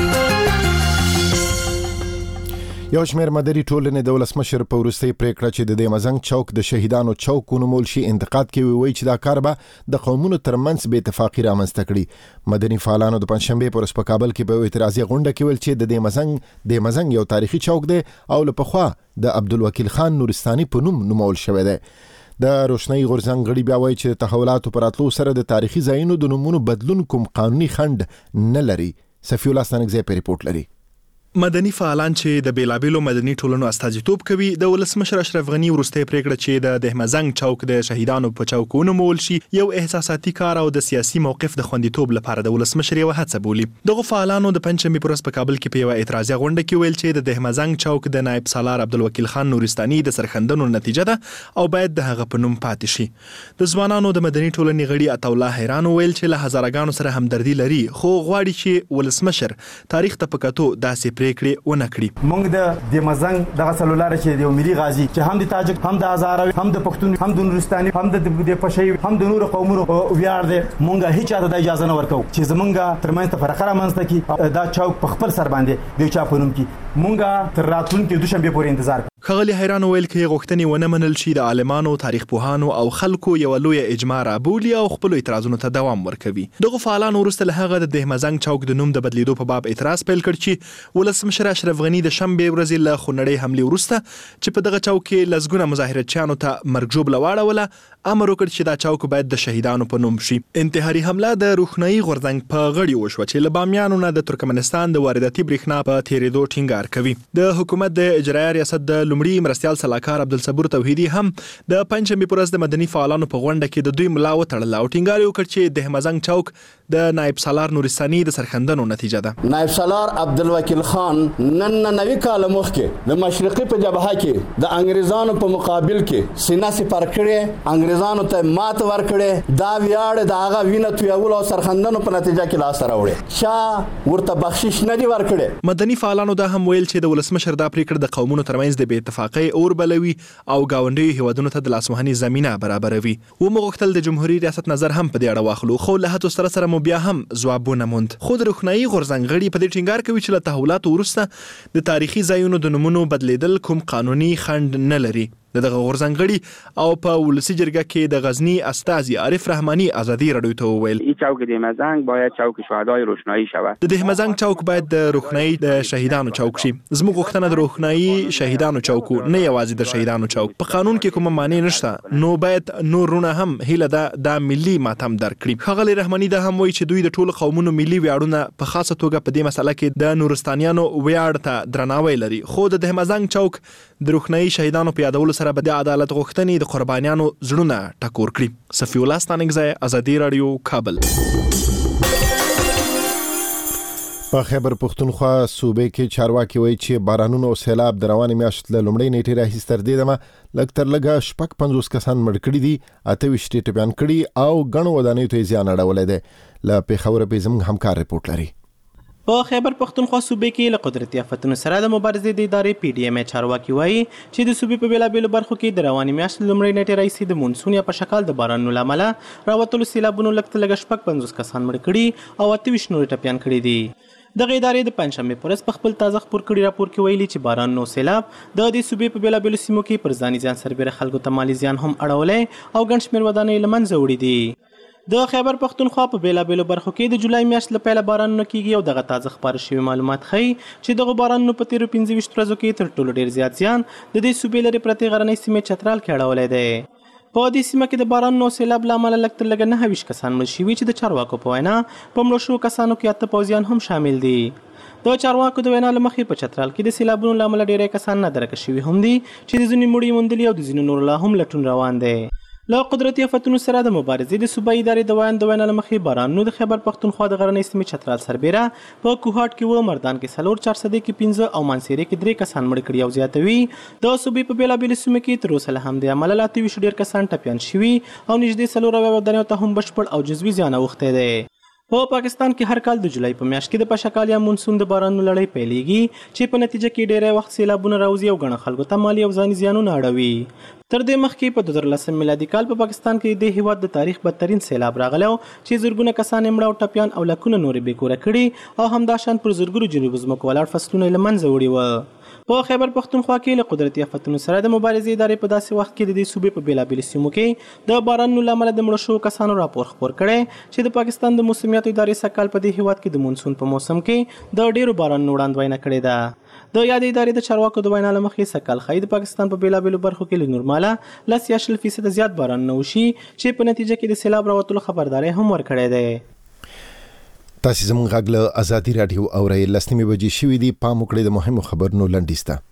[SPEAKER 2] یو شمېر مدني ټولنې د ولسمشر په وروستۍ پریکړه چې د دې مزنګ چوک د شهیدانو چوک ونومول شي انتقاد کوي، وایي چې دا کار به د قومونو ترمنځ بې اتفاقي رامنځته کړي. مدني فعالانو د پنځشنبې په ورځ په کابل کې په اعتراضي غونډه کې ویل چې د دې مزنګ د مزنګ یو تاریخي چوک دی او له پخوا د عبدالوکیل خان نورستاني په نوم نومول شوی دی. د روشنايي غورځنګ غړي بیا وایي چې تحولاتو پر راتلو سره د تاریخي ځایونو د نومونو بدلون کوم قانوني خنډ نه لري. صفي الله ستانکزی په ریپورت لري.
[SPEAKER 16] مدني فعالان چې د بیلابېلو مدني ټولنو استازیتوب کوي د ولسمشر اشرف غنی وروستۍ پریکړه چې د دهمزنګ چوک د شهیدانو په چوک ونومول شي یو احساساتي کار او د سیاسي موقف د خوندیتوب لپاره د ولسمشر یو هڅه بولی. دغه فعالانو د پنځمې پر ورځ په کابل کې په یو اعتراضي غونډه کې ویل چې د دهمزنګ چوک د نائب سالار عبدالوکیل خان نورستاني د سرخندنو نتیجه ده او باید د هغه په نوم پاتې شي. د ځوانانو د مدني ټولنې غړي عطاالله حیران ویل چې له هزارګانو سره همدردي لري خو غواړي چې ولسمشر تاریخ ته په کتو داسې پریکړې ونه کړي.
[SPEAKER 17] مونږ د د مزنګ دغه سلولار چې د ملي غازی چې هم د تاجک هم د هزاروي هم د پښتون هم د نورستاني هم د د پښي هم د نور قومونو ویاړ دی. مونږ هیڅ اته د اجازه نه ورکو چې زمونږ ترمنځ ته فرق رامنځته کی دا چوک په خپل سر باندې د چا په نوم کې مونږ تر راتلونکي دوشنبه پورې انتظار.
[SPEAKER 16] خغلی حیران ویل کې غوښتنې ونه منل شي د عالمانو تاریخ پوهانو او خلکو یو لوی اجماع رابولي او خپل اعتراضونو ته دوام ورکوي. دغه فعالان وروسته له هغه د دهمزنګ چوک د نوم د بدلیدو په باب اعتراض پیل کړ چې ولسمشر اشرف غنی د شنبه ورځې له خونړۍ حملې وروسته چې په دغه چوک کې لسګونه مظاهرچیانو ته مرګ ژوبله واړوله امر وکړ چې دا چوک باید د شهیدانو په نوم شي. انتحاري حمله د روښنايي غورځنګ په غړي وشوه چې له بامیانو نه د ترکمنستان د وارداتي برېښنا په تیرېدو ټینګار کوي. د حکومت د اجرایي ریاست د لومړي مرستیال سلاکار عبدالصبور توحیدی هم د پنځمې پر ورځ د مدني فعالانو په غونډه کې د دوی ملا وتړله او ټینګار وکړ چې د دهمزنګ چوک د نائب سالار نورستاني د سرخندنو نتیجه ده.
[SPEAKER 6] نائب سالار عبدالوکیل خان نن نوي کال مخکې د مشرقي په جبهه کې د انګریزانو په مقابل کې سینه سپر کړي، انګریزانو ته مات ورکړي، دا ویاړ د هغه وینه تویول او سرخندنو په نتیجه کې لاس راوړي. چا ورته بخشش نه دی ورکړي.
[SPEAKER 16] مدني فعالانو دا هم ویل چې د ولسمشر دا پریکړه د قومونو ترمنځ د بې اتفاقۍ اور بلوي او گاونډي هیوادونو ته د لاسوهنې زمينه برابروي. و مغوښتل د جمهوریت ریاست نظر هم په دې اړه واخلو خو له هڅو سره سره مو بیا هم ځوابونه موند. خو د روښنايي غورځنګ غړي په دې ټینګار کوي چې له تحولاتو وروسته د تاریخي ځایونو د نومونو بدلیدل کوم قانوني خنډ نه لري. دغه غورځنګ غړي او په ولسی جرګه کې د غزنی استازي عارف رحمانی ازادي رادیو ته وویل
[SPEAKER 18] این چوک دهمزنګ باید چوک شهدای روښنايي شود.
[SPEAKER 16] د دهمزنګ چوک باید د روښنايي د شهیدانو چوک شي. زموږ غوښتنه د روښنايي شهیدانو چوک نه یوازې د شهیدانو چوک. په قانون کې کومه معنی نشته نو باید نور رونه هم هیله ده د ملي ماتم درکړي. خغلی رحمانی دا هم وایي چې دوی د ټولو قومونو ملي ویاړونه په خاصه توګه په دې مسله کې د نورستانیانو ویاړ ته درناوی لري. خو د دهمزنګ چوک د روښنايي شهیدانو په یادولو سره به د عدالت غوښتنې د قربانیانو زړونه ټکور کړي. صفي الله ستانکزی، ازادي رادیو، کابل.
[SPEAKER 2] په خیبر پښتونخوا صوبې کې چارواکي وایي چې بارانونو او سیلاب د روانې میاشتې له لومړۍ نیټې راهیسې تر دې دمه لږ تر لږه شپږ پنځوس کسان مړ کړي دي، اته ویشت یې ټپیان کړي او ګڼو ودانیو ته یې زیان اړولی دی. له پېښوره پې زموږ همکار ریپورټ لري.
[SPEAKER 19] په خیبر پښتونخوا صوبې کې له قدرتي آفتونو سره د مبارزې د ادارې پی ډي ایم ای چارواکي وایي چې د صوبې په بیلابېلو برخو کې د روانې میاشتې لومړۍ نیټې راهیسې د مونسون یا په شکل د بارانونو له امله راوتلو سیلابونو لږ تر لږه شپږ پنځوس کسان مړه کړي او اته ویشت نور ټپیان کړي دي. دغه ادارې د پنځشنبې پر ورځ په خپل تازه خپور کړي راپور کې ویلي چې بارانونو سیلاب د دې صوبې په بیلابېلو سیمو کې پر ځاني زیان سربېره خلکو ته مالي زیان هم اړولی او ګڼ شمېر ودانۍ له منځه وړي دي. د خیبر پښتونخوا په بیلابېلو برخو کې د جولای میاشتې له پیله بارانونه کیږي او دغه تازه خپاره شوي معلومات ښیي چې دغه بارانونو په تیرو پنځه ویشت ورځو کې تر ټولو ډېر زیات زیان د دې صوبې لرې پرتې غرنۍ سیمې چترال کې اړولی دی. په دې سیمه کې د بارانونو او سیلاب له امله لږ تر لږه نهه ویشت کسان مړه شوي چې د چارواکو په وینا په مړو شوو کسانو کې اته پوځیان هم شامل دي. د چارواکو د وینا له مخې په چترال کې د سیلابونو له امله ډېری کسان نادرکه شوي هم دي چې د ځینو مړي موندلي او د ځینو نور لا هم لټون روان دی. له قدرتي آفتونو سره د مبارزې د صوبایي ادارې د ویاند د وینا له مخې بارانونو د خیبر پښتونخوا د غرنۍ سیمې چترال سربیره په کوهاټ کې و، مردان کې څلور، چارسدې کې پنځه او مانسیرې کې درې کسان مړه کړي او زیاتوي. د صوبې په بېلابېلو سیمو کې تر اوسه له همدې امله له اته ویشت ډېر کسان ټپیان شوي او نږدې څلور اویا ودانیو ته هم بشپړ او جزوي زیان اوښتی دی. په پاکستان کې هر کال د جولای په میاشت کې د پشکال یا مونسون د بارانونو لړۍ پیلېږي چې په نتیجه کې ډېری وخت سیلابونه راوځي او ګڼه خلکو ته مالي او ځاني زیانونه اړوي. تر دې مخکې په دوه زره لسم میلادي کال په پاکستان کې د هیواد د تاریخ بدترین سیلاب راغلی و چې زرګونه کسان یې مړه او ټپیان او لکونه نورې بېکوره کړي او همداشان پر زرګونو جنوبي ځمکو ولاړ فصلونه یې له منځه وړي وه. په خیبر پښتونخوا کې له قدرتي آفتونو سره د مبارزې ادارې په داسې وخت کې د دې صوبې په بېلابېلو سیمو کې د بارانونو له امله د مړو شوو کسانو راپور خپور کړی چې د پاکستان د موسمیاتو ادارې سږکال په دې هیواد کې د مونسون په موسم کې د ډېرو بارانونو وړاندوینه کړې ده. د یادې ادارې د چارواکو د وینا له مخې سږکال ښایي د پاکستان په بېلابېلو برخو کې له نورماله لس یا شل فیصده زیات بارانونه وشي چې په نتیجه کې د سیلاب راوتلو خبرداری هم ورکړی دی.
[SPEAKER 2] تاسې زموږ غږ له ازادي راډیو اورئ. لس نیمې بجې شوي دي. پام وکړئ د مهمو خبرونو لنډیز ته.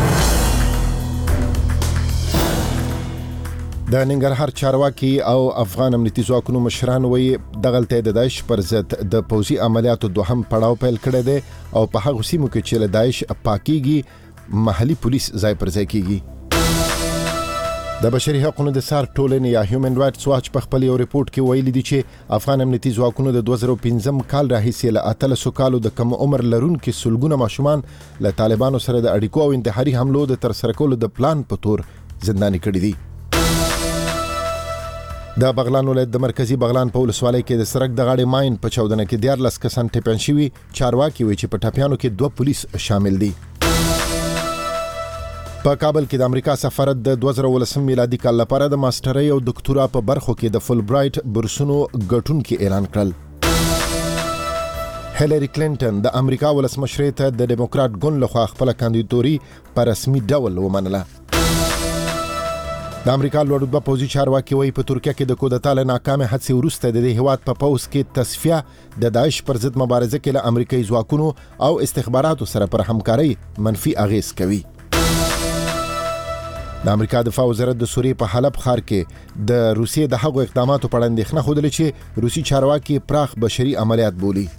[SPEAKER 2] د ننګرهار چارواکي او افغان امنیتي ځواکونو مشران وایي دغلته د داعش پر ضد د پوځي عملیاتو دوهم پړاو پیل کړی دی او په هغو سیمو کې چې له داعش پاکیږي محلي پولیس ځای پر ځای کیږي. د بشري حقوقو د سار ټولنې یا هیومن رائټس واچ په خپل یو ریپورت کې ویلي دي چې افغان امنیتي ځواکونو د دوه زره پنځم کال راهیسې له اتلسو کالو د کم عمر لرونکي سلګونه ماشومان له طالبانو سره د اړیکو او انتحاري حملو د ترسره کولو د پلان په تور زنداني کړي دي. د بغلان ولایت د مرکزی بغلان په ولسوالۍ کې د سړک د غاړې ماین په چاودنه کې دیارلس کسان ټپیان شوي. چارواکي وایي چې په ټپیانو کې دوه پولیس شامل دي. په کابل کې د امریکا سفارت د دوه زره ولسم میلادي کال لپاره د ماسترۍ او دکتورا په برخو کې د فل برایټ برسونو ګټونکي اعلان کړل. هیلری کلینټن د امریکا ولسمشرۍ ته د ډیموکرات ګوند لخوا خپل کاندیدوري په رسمي ډول ومنله. د امریکا لوړ رتبه پوځي چارواکي وایي په ترکیه کې د کودتا له ناکامې هڅې وروسته د دې هیواد په پوځ کې تصفیه د داعش پر ضد مبارزه کې له امریکایي ځواکونو او استخباراتو سره پر همکارۍ منفي اغیز کوي. د امریکا دفاع وزارت د سوریې په حلب ښار کې د روسیې د هغو اقداماتو په اړه اندېښنه ښودلې چې روسي چارواکي پراخ بشري عملیات بولي.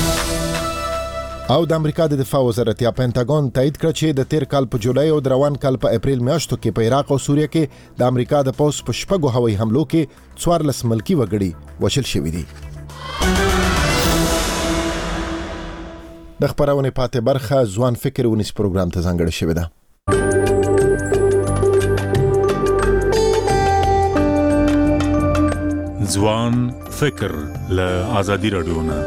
[SPEAKER 2] او د امریکا د دفاع وزارت یا پینټاګون تایید کړ چې د تیر کال په جولای او د روان کال په اپریل میاشتو کې په عراق او سوریه کې د امریکا د پوځ په شپږو هوایي حملو کې څوارلس ملکي وګړي وژل شوي دي. د خبرونې پاتې برخه ځوان فکر ونیس پروګرام ته ځانګړې شوې ده.
[SPEAKER 14] ځوان فکر له ازادي راډیو نه.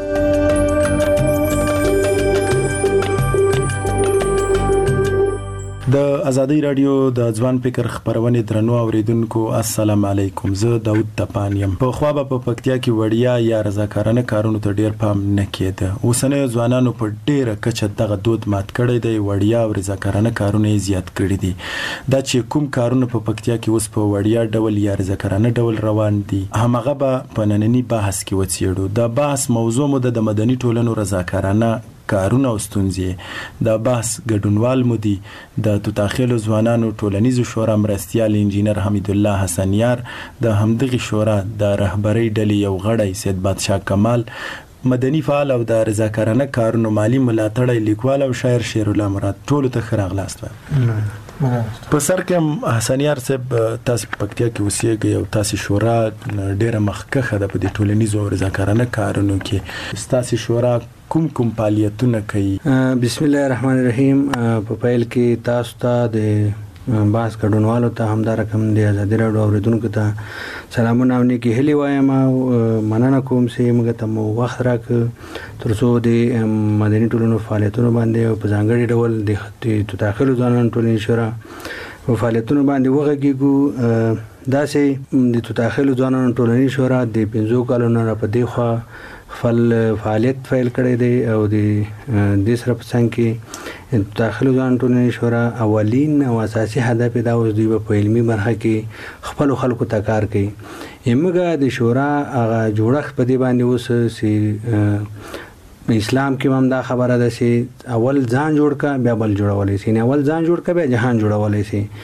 [SPEAKER 20] د ازادي راډیو د ځوان فکر خبرونه درنو اوریدونکو السلام علیکم. زه داوود تپان یم. په خوا به په پکتیا کې وړیا یا رضاکارانه کارونو ته ډیر پام نه کېده. اوسنۍ ځوانانو په ډیره کچه دغه دود مات کړی دی. وړیا او رضاکارانه کارونه زیات کړي دي. دا چې کوم کارونه په پکتیا کې اوس په وړیا ډول یا رضاکارانه ډول روان دي همغه به په نننی بحث کې وڅېړو. دا بحث موضوع مو د مدني ټولنو رضاکارانه کارونه او ستونزې. دا بحث ګډونوال مو دي د توتاخیلو ځوانانو ټولنیزو شورا مرستیال انجینر حمید الله حسنیار، د همدغه شورا د رهبری ډلې یو غړی سید بادشاه کمال، مدني فعال او د رضاکارانه کارونو مالی ملاتړی لیکوال او شاعر شیر الله مراد. ټولو ته ښه راغلاست. په سر کې حسنیار صاحب تاسو په پکتیا کې اوسېږئ او تاسو شورا ډیره مخکښه ده په دې ټولنیزو او رضاکارانه کارونو کې. تاسو شورا کوم کوم فعالیتونه کوي؟
[SPEAKER 21] بسم الله الرحمن الرحیم. په پیل کې تاسو ته د باس ګډونوالو ته همدا رقم د ازادي راډیو اوریدونکو ته سلامونه او نیکی هیلې وایم او مننه کوم چې موږ ته مو وخت راکړ ترڅو د مدني ټولنو فعالیتونو باندې او په ځانګړي ډول د توتاخیلو ځوانانو ټولنې شورا په فعالیتونو باندې وغږیږو. داسې د توتاخیلو ځوانانو ټولنې شورا د پنځو کالونو نه په دې خوا خپل فعالیت پیل کړی دی او د دې سره په څنګ کې داخلو ځوان ټولنې شورا اولین او اساسي هدف دا اوس دوی په علمي برخه کې خپل خلکو ته کار کوي. یمګه د شورا هغه جوړښت په دې باندې اوس چې اسلام کې هم دا خبره ده چې اول ځان جوړ کا بیا بل جوړولای شي، نه اول ځان جوړ کا بیا جهان جوړولای شي.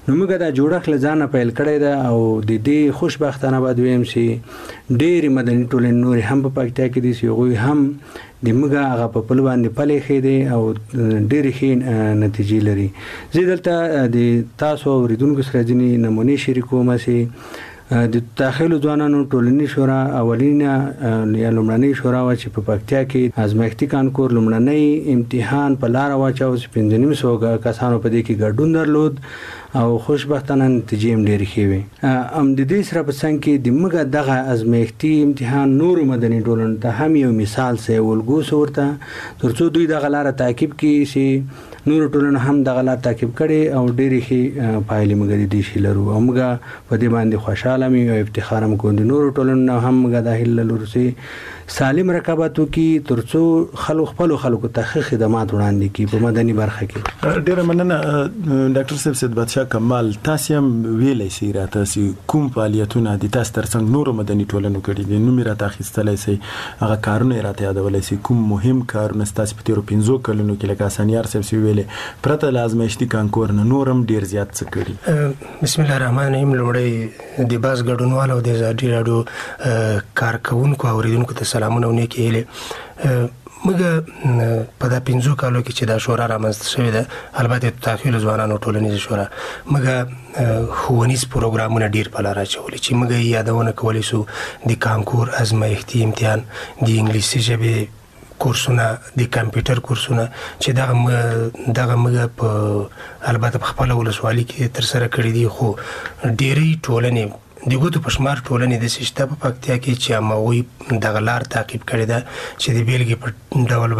[SPEAKER 21] نو موږ دا جوړښت له ځانه پیل کړی ده او د دې خوشبختانه باید ویم چې ډېرې مدني ټولنې نورې هم په پکتیا کې دي چې هغوی هم د موږ هغه په پل باندې پلې ښې دي او ډېرې ښې نتیجې لري. زه دلته د تاسو اورېدونکو سره ځینې نمونې شریکوم چې د داخلو ځوانانو ټولنی شورا اولینه یا لومړنۍ شورا و چې په پکتیا کې ازمایښتي کانکور لومړنۍ امتحان په لار واچاو چې پنځه نیم سوه کسانو په دې کې ګډون درلود او خوشبختانه نتیجې هم ډېرې ښې وې. ام د دې سره په څنګ کې د موږ دغه ازمایښتي امتحان نورو مدني ټولنو ته هم یو مثال سي ولګو ورته تر څو دوی دغه لاره تعقیب کړي چې نورو ټولنو هم دغه لاره تعقیب کړي او ډېرې ښې پایلې موږ د دې شي لرو او موږ په دې باندې خوشحاله مې او افتخار هم کوو. د نورو ټولنو هم موږ دا هیله لرو چې سالم رقابت وکړي تر څو خلکو خپلو خلکو ته ښه خدمات وړاندې کړي په مدني برخه کې.
[SPEAKER 20] ډېره مننه ډاکټر صاحب سید بادشاه کمال. تاسو هم ویلی سئ راته چې کوم فعالیتونه د تاسو ترڅنګ نورو مدني ټولنو کړي دي، نوم یې راته اخیستلی سئ، هغه کارونه یې راته یادولی سئ، کوم مهم کارونه ستاسو په تېرو پنځو کلونو کې لکه اسانیار صاحب چې ویلې پرته له ازمایښتي کانکور نه نور هم ډېر زیات څه کړي؟
[SPEAKER 1] بسم الله الرحمن الرحیم. لومړی د باز ګډونوالو او د ازادي راډیو کارکوونکو او اورېدونکو ته سلامونه او نیکې هیلې. موږ په دا پنځو کالو کې چې دا شورا رامنځته شوې ده، البته د داخلو ځوانانو ټولنیزه شورا، موږ ښوونیز پروګرامونه ډېر په لار اچولي چې موږ یې یادونه کولی شو د کانکور ازمایښتي امتحان، د انګلیسي ژبې کورسونه، د کمپیوټر کورسونه چې دغه دغه موږ په البته په خپله ولسوالي کې ترسره کړي دي، خو ډېرې ټولنې د ګوتو په شمار ټولنې داسې شته په پکتیا کې چې هم هغوی دغه لار تعقیب کړې ده چې د بیلګې په ډول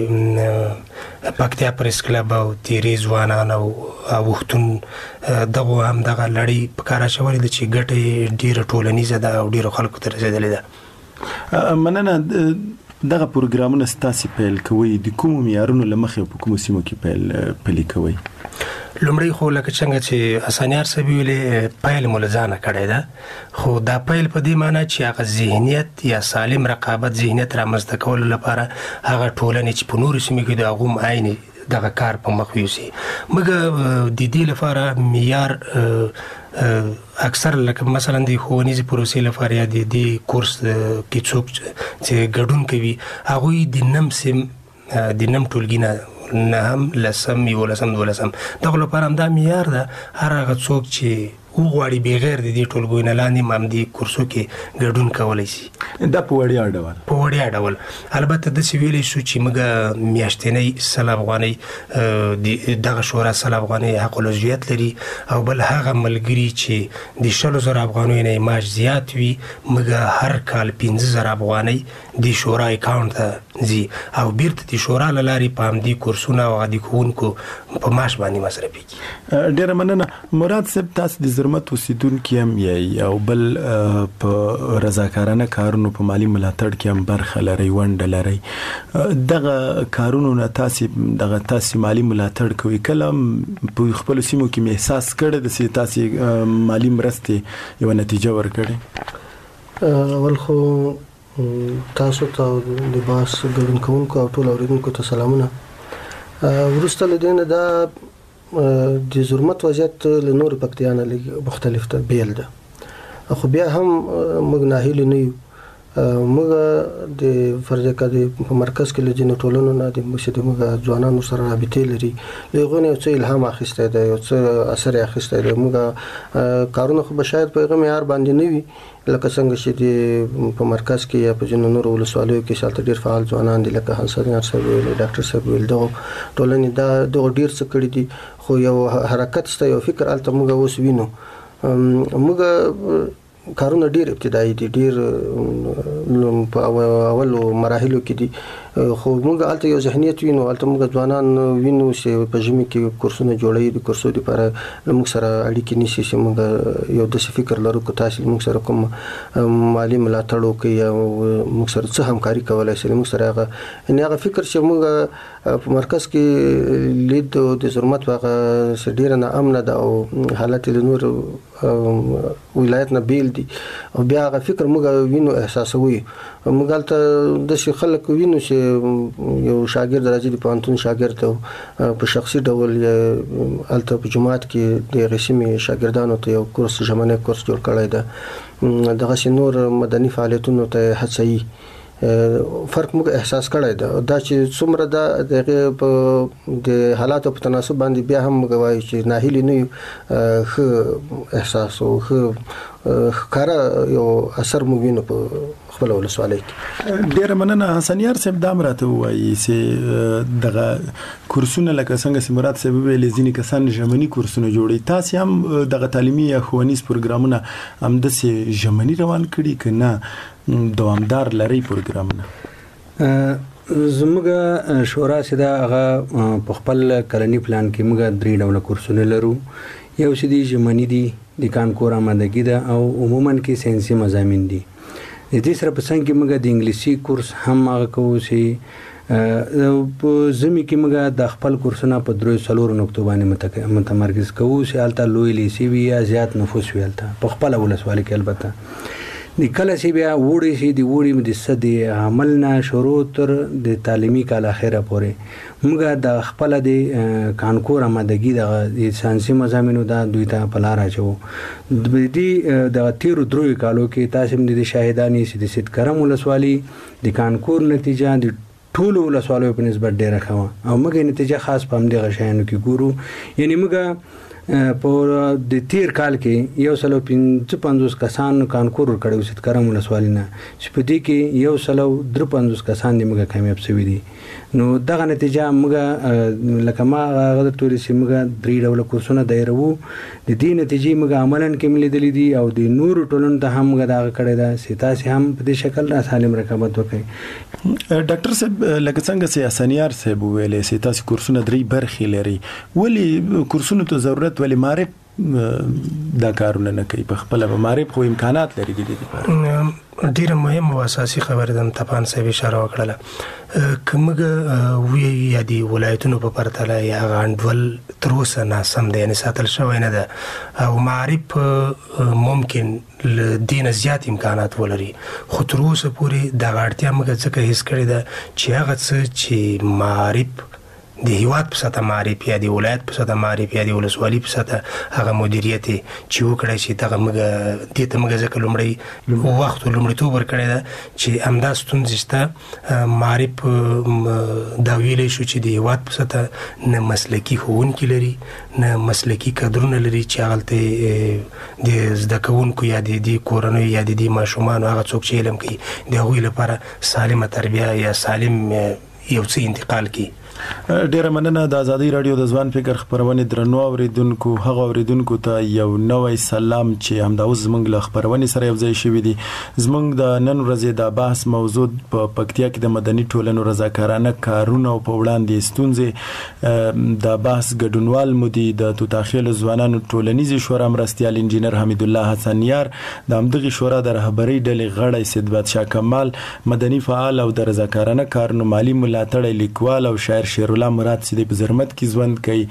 [SPEAKER 1] باندې پکتیا پریس کلب او تیرې ځوانان او اوښتون دغو هم دغه لړۍ په کار اچولې ده چې ګټه یې ډېره ټولنیزه ده او ډېرو خلکو ته رسېدلې
[SPEAKER 20] ده. مننه. دغه پروګرامونه ستاسو پیل کوي د کومو معیارونو له مخې په کومو سیمو کې پیل پلي کوي؟
[SPEAKER 1] لومړی خو لکه څنګه چې اسانیار صاحب ویلې پیل مو له ځانه کړی ده، خو دا پیل په دې معنی چې هغه ذهنیت یا سالم رقابت ذهنیت رامنځته کولو لپاره هغه ټولنې چې په نورو سیمو کې د هغو هم عین دغه کار په مخ یوسي. موږ د دې لپاره معیار اکثر لکه مثلا د ښوونیزې پروسې لپاره یا د دې کورس کې څوک چې ګډون کوي هغوی د نم سیم د نم ټولګي نه نهم لسم یولسم دولسم دغه لپاره هم دا معیار ده. هر هغه څوک چې وغواړي بغیر د دې ټولګیو نه لاندې هم دې کورسو کې ګډون کولی شي.
[SPEAKER 20] دا په وړیا ډول
[SPEAKER 1] په وړیا ډول البته داسې ویلی شو چې موږ میاشتنۍ سل افغانۍ دغه شورا سل افغانۍ حق العضویت لري او بل هغه ملګري چې د شلو زرو افغانیو نه معاش زیات وي موږ هر کال پنځه زره افغانۍ د شورا اکاونټ ته ځي او بیرته د شورا له لارې په همدې کورسونه او د ښوونکو په معاش باندې مصرفېږي.
[SPEAKER 20] ډېره مننه. مراد صاحب تاسو د زرمت اوسیدونکي هم یې او بل په رضاکارانه کارونو په مالي ملاتړ کې هم برخه لرئ، ونډه لرئ. دغه کارونو نه تاسو دغه تاسو مالي ملاتړ کوئ، کله په خپلو سیمو کې مې احساس کړی ده چې تاسو مالي مرستې یوه نتیجه ورکړې؟
[SPEAKER 22] اول خو تاسو ته د باس ګډون کوونکو او ټول اورېدونکو ته سلامونه. وروسته له دې نه دا د زرمت وضعیت له نورو پکتیا نه لږ مختلف ده، بیل ده، خو بیا هم موږ ناهیلي نه یو. موږ د فرض کړه په مرکز کې له ځینو ټولنو نه د موږ ځوانانو سره رابطې لري، له هغوی نه یو څه الهام اخیستی دی، یو څه اثر یې اخیستی دی. موږ کارونه خو به شاید په هغه معیار باندې نه وي لکه څنګه چې د په مرکز کې یا په ځینو نورو ولسوالیو کې هلته ډېر فعال ځوانان دي لکه اسانیار صاحب ویل، ډاکټر صاحب ویل، دغو ټولنې دا دغو ډېر څه کړي دي، خو یو حرکت شته، یو فکر هلته موږ اوس وینو. موږ کارونه ډېر ابتدایي دي، ډېر په اولو مراحلو کې دي، خو موږ هلته یو ذهنیت وینو، هلته موږ ځوانان وینو چې په ژمي کې کورسونه جوړوي، د کورسو دپاره له موږ سره اړیکې نیسي چې موږ یو داسې فکر لرو که تاسو موږ سره کوم مالي ملاتړ وکړي یا موږ سره څه همکاري کولی شي، موږ سره هغه یعنې هغه فکر چې موږ په مرکز کې لید د زرمت هغه ډېره ناامنه ده او حالت یې له نورو ولایت نه بیل دي او بیا هغه فکر موږ وینو احساسوي. موږ هلته داسې خلک وینو چې یو شاګرد راځي د پوهنتون شاګرد ته په شخصي ډول الته په جماعت کې د رسمي شاګردانو ته یو کورس ژمنه کورس جوړ کړی دی دغه نور مدني فعالیتونو ته هڅوي فرق موږ احساس کړی دا دا چې څومره دا د د حالاتو په تناسب باندې بیا هم موږ وایو چې ناهیلي نه یو ښه احساس او ښه ښکاره یو اثر موږ وینو په خپل ولسوالۍ کې.
[SPEAKER 20] ډېره مننه حسنیار صاحب دا هم راته ووایي چې دغه کورسونه لکه څنګه چې مراد صاحب وویلې ځینې کسان ژمني کورسونه جوړوي تاسې هم دغه تعلیمي یا ښوونیز پروګرامونه همداسې ژمني روان کړي که نه دوامدار لري پروګرامونه؟
[SPEAKER 21] زموږ شورا چې دا هغه په خپل کلني پلان کې موږ درې ډوله کورسونه لرو. یو چې دي ژمني دي د کانکور آمادګي ده او عموما کې ساینسي مضامین دي. د دې سره په څنګ کې موږ د انګلیسي کورس هم هغه کوو چې په ژمي کې موږ د خپل کورسونه په درې څلورو نقطو باندې متمرکز کوو چې هلته لوی لیسې وي یا زیات نفوس وي هلته په خپله ولسوالۍ کې. البته د کله چې بیا وړي شي د وړي د څه د عمل نه شروع تر د تعلیمي کال اخره پورې موږ د خپله د کانکور آمادګي د ساینسي مضامینو دا دوی ته په لار اچوو. د دې د تیرو دریو کالو کې تاسو هم د شاهدان یې د سید کرم ولسوالي د کانکور نتیجه د ټولو ولسوالیو په نسبت ډېره ښه وه او موږ نتیجه خاص په همدغه شیانو کې ګورو. یعنې موږ په د تیر کال کې یو سلو پنځه پنځوس کسان کانکور ورکړی و سید کرم ولسوالي نه چې په دې کې یو سلو درې پنځوس کسان دې موږ کامیاب شوي دي. نو دغه نتیجه موږ لکه ما هغه درته ویلي چې موږ درې ډوله کورسونه دایروو د دې نتیجې موږ عملاً کې مې لیدلې دي او د نورو ټولنو ته هم موږ دغه کړې ده چې تاسې هم په دې شکل را سالم رقابت وکړئ.
[SPEAKER 20] ډاکټر صاحب لکه څنګه چې حسنیار صاحب وویلې چې تاسې کورسونه درې برخې لري ولې کورسونو ته ضرورت ولې معرف دا کارونه نه کوي په خپله به معرف خو امکانات لري د دې لپاره؟
[SPEAKER 1] ډیره مهمه او اساسي خبره ده طپان صاحب اشاره وکړله که موږ ووایو یا د ولایتونو په پرتله یا هغه انډول تر اوسه ناسم دی یعنې ساتل شوی نه ده او معرف ممکن له دې نه زیات امکانات ولري خو تر اوسه پورې دغه اړتیا موږ ځکه حس کړې ده چې هغه څه چې معرف د هیواد په سطح معرف یا د ولایت په سطح معرف یا د ولسوالي په سطح هغه مدیریت چې وکړی چې دغه موږ دې ته موږ ځکه لومړی وخت لومړیتوب ورکړی ده چې همدا ستونزې شته. معرف دا ویلی شو چې د هیواد په سطح نه مسلکي ښوونکي لري نه مسلکي کادرونه لري چې هغلته د زده کوونکو یا د دې کورنیو یا د دې ماشومانو هغه څوک چې علم کوي د هغوی لپاره سالمه تربیه یا سالم یو څه انتقال کوي.
[SPEAKER 20] ډیره مننه. د ازادي رادیو د ځوان فکر خبرونه درنو اوریدونکو هغه اوریدونکو ته یو نوی سلام چې همدا اوس زموږ له خبرونه سره یو ځای شوی دي. زموږ د نن ورځې د بحث موضوع په پکتیا کې د مدني ټولنو رضاکارانه کارونه او په وړاندې ستونزې د بحث ګډونوال مدي د توتاخیل ځوانانو ټولنیزې شورا مرستیال انجینر حمید الله حسنیار د همدغه شورا د رهبری ډلې غړی سید بادشاه کمال مدني فعال او د رضاکارانه کارونو مالی ملاتړ لیکوال او شاعر شیر الله مراد چې په زرمت کې ژوند کوي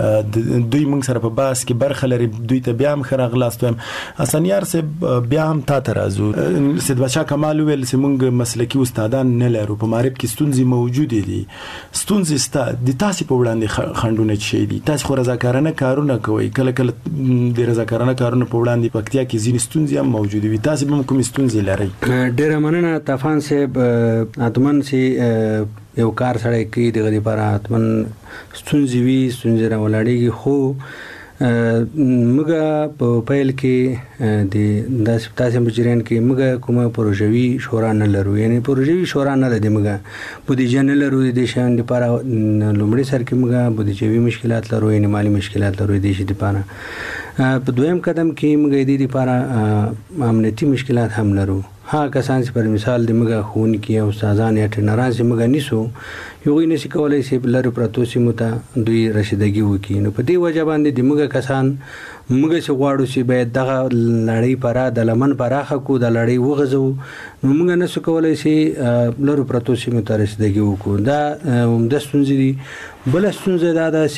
[SPEAKER 20] دوی موږ سره په باس کې برخه لري دوی ته بیا هم ښه راغلاست وایم. حسنیار صاحب بیا هم تا ته راځو. سید بادشاه کمال وویل چې موږ مسلکي استادان نه لرو په معرف کې ستونزې موجودې دي. ستونزې ستا د تاسې په وړاندې خنډونه څه شي دي؟ تاسې خو رضاکارانه کارونه کوئ کله کله د رضاکارانه کارونه په وړاندې پکتیا کې ځینې ستونزې هم موجودې وي تاسې به هم کومې ستونزې لرئ؟
[SPEAKER 21] ډېره مننه طفان صاحب. اتمن چې یو کار سره کوي دغه لپاره اتمن ستونزې وي ستونزې راولاړېږي خو موږ په پیل کې د داسې تاسې په جریان کې موږ کومه پروژوي شورا نه لرو یعنې پروژوي شورا نه لري موږ بودیجه نه لرو د دې شیانو لپاره لومړي سر کې موږ بودیجوي مشکلات لرو یعنې مالي مشکلات لرو د دې شي لپاره. په دویم قدم کې موږ د دې لپاره امنیتي مشکلات هم لرو. ها کسان چې پر مثال د موږ ښوونکي او استادان یا ټرینران چې موږ نیسو هغوی نشي کولی چې لرې پرتو سیمو ته دوی رسیدګي وکړي. نو په دې وجه باندې د موږ کسان موږ چې غواړو چې باید دغه لړۍ پره د لمن پراخه کړو د لړۍ وغځوو نو موږ نشو کولی چې لرې پرتو سیمو ته رسیدګي وکړو. دا عمده ستونزې دي. بله ستونزه دا ده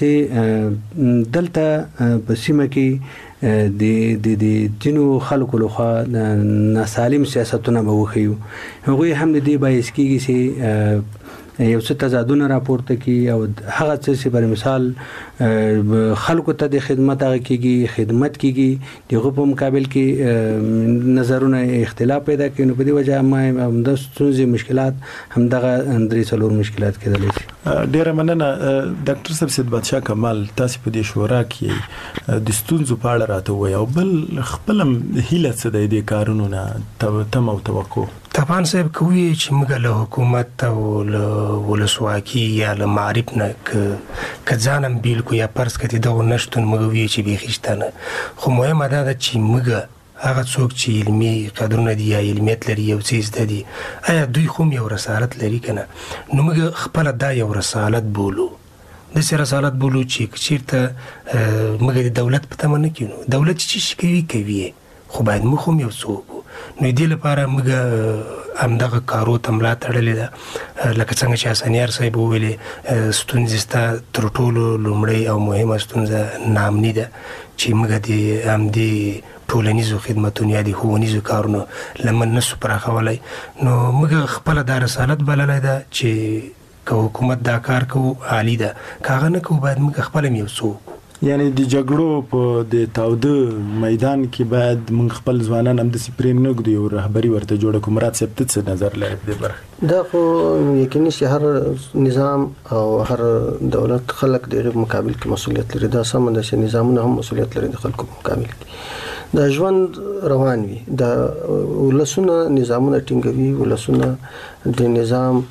[SPEAKER 21] چې دلته په سیمه کې د د د ځینو خلکو لخوا ناسالم سیاستونه به وښیو هغوی هم د دې باعث کېږي چې یو څه تضادونه راپورته کی او هغه څه چې پر مثال خلکو ته د خدمت هغه کیږي خدمت کیږي دغه په مقابل کې نظرونه اختلاف پیدا کوي. نو په دې وجه ما هم د ستونزې مشکلات هم دغه درې څلور مشکلات کېدلی شي.
[SPEAKER 20] ډیره مننه ډاکټر صاحب سید بادشاه کمال، تاسو په دې شورا کې د ستونزو په اړه راته وایي او بل خپل هیله څه دی د کارونو نه تم او توقع؟
[SPEAKER 1] طبعا صاحب کوي چې موږ له حکومت او له ولسواکي یا له معرف نه که ځانم بیل کو یا پرس کړي دغه نشتون موږ وی چې بيخښتنه، خو مهمه ده چې موږ هغه څوک چې علمي قدرونه دي یا علمیت لري یو څه زده دي آیا دوی خو یو رسالت لري کنه، نو موږ خپل دا یو رسالت بولو د سره رسالت بولو چې چیرته موږ د دولت په تمه نه کینو. دولت چې شي کوي کوي خو باید موږ هم یو څوک نو دې لپاره موږ همدغه کارو ته ملا تړلې ده. لکه څنګه چې حسنیار صاحب وویلې ستونزې ستا تر ټولو لومړی او مهمه ستونزه ناامني ده چې موږ د همدې ټولنیزو خدمتونو یا د ښوونیزو کارونو لمن نسو پراخولی. نو موږ خپله دا رسالت بللی ده چې که حکومت دا کار کوو عالی ده، که هغه نه کوو باید موږ خپله هم یو څوک.
[SPEAKER 20] یعنی د جګړو په د تاوده میدان کې باید موږ خپل ځوانان همداسې پرې نه ږدو، یو رهبري ورته جوړه کړو. مراد صاحب ته څه نظر لري په دې برخه؟
[SPEAKER 22] دا خو یقیني چې هر نظام او هر دولت خلک د مقابل کې مسؤلیت لري. دا سم ده چې نظامونه هم مسؤلیت لري د خلکو مقابل کې. دا ژوند روان وي، دا ولسونه نظامونه ټینګوي، ولسونه د نظام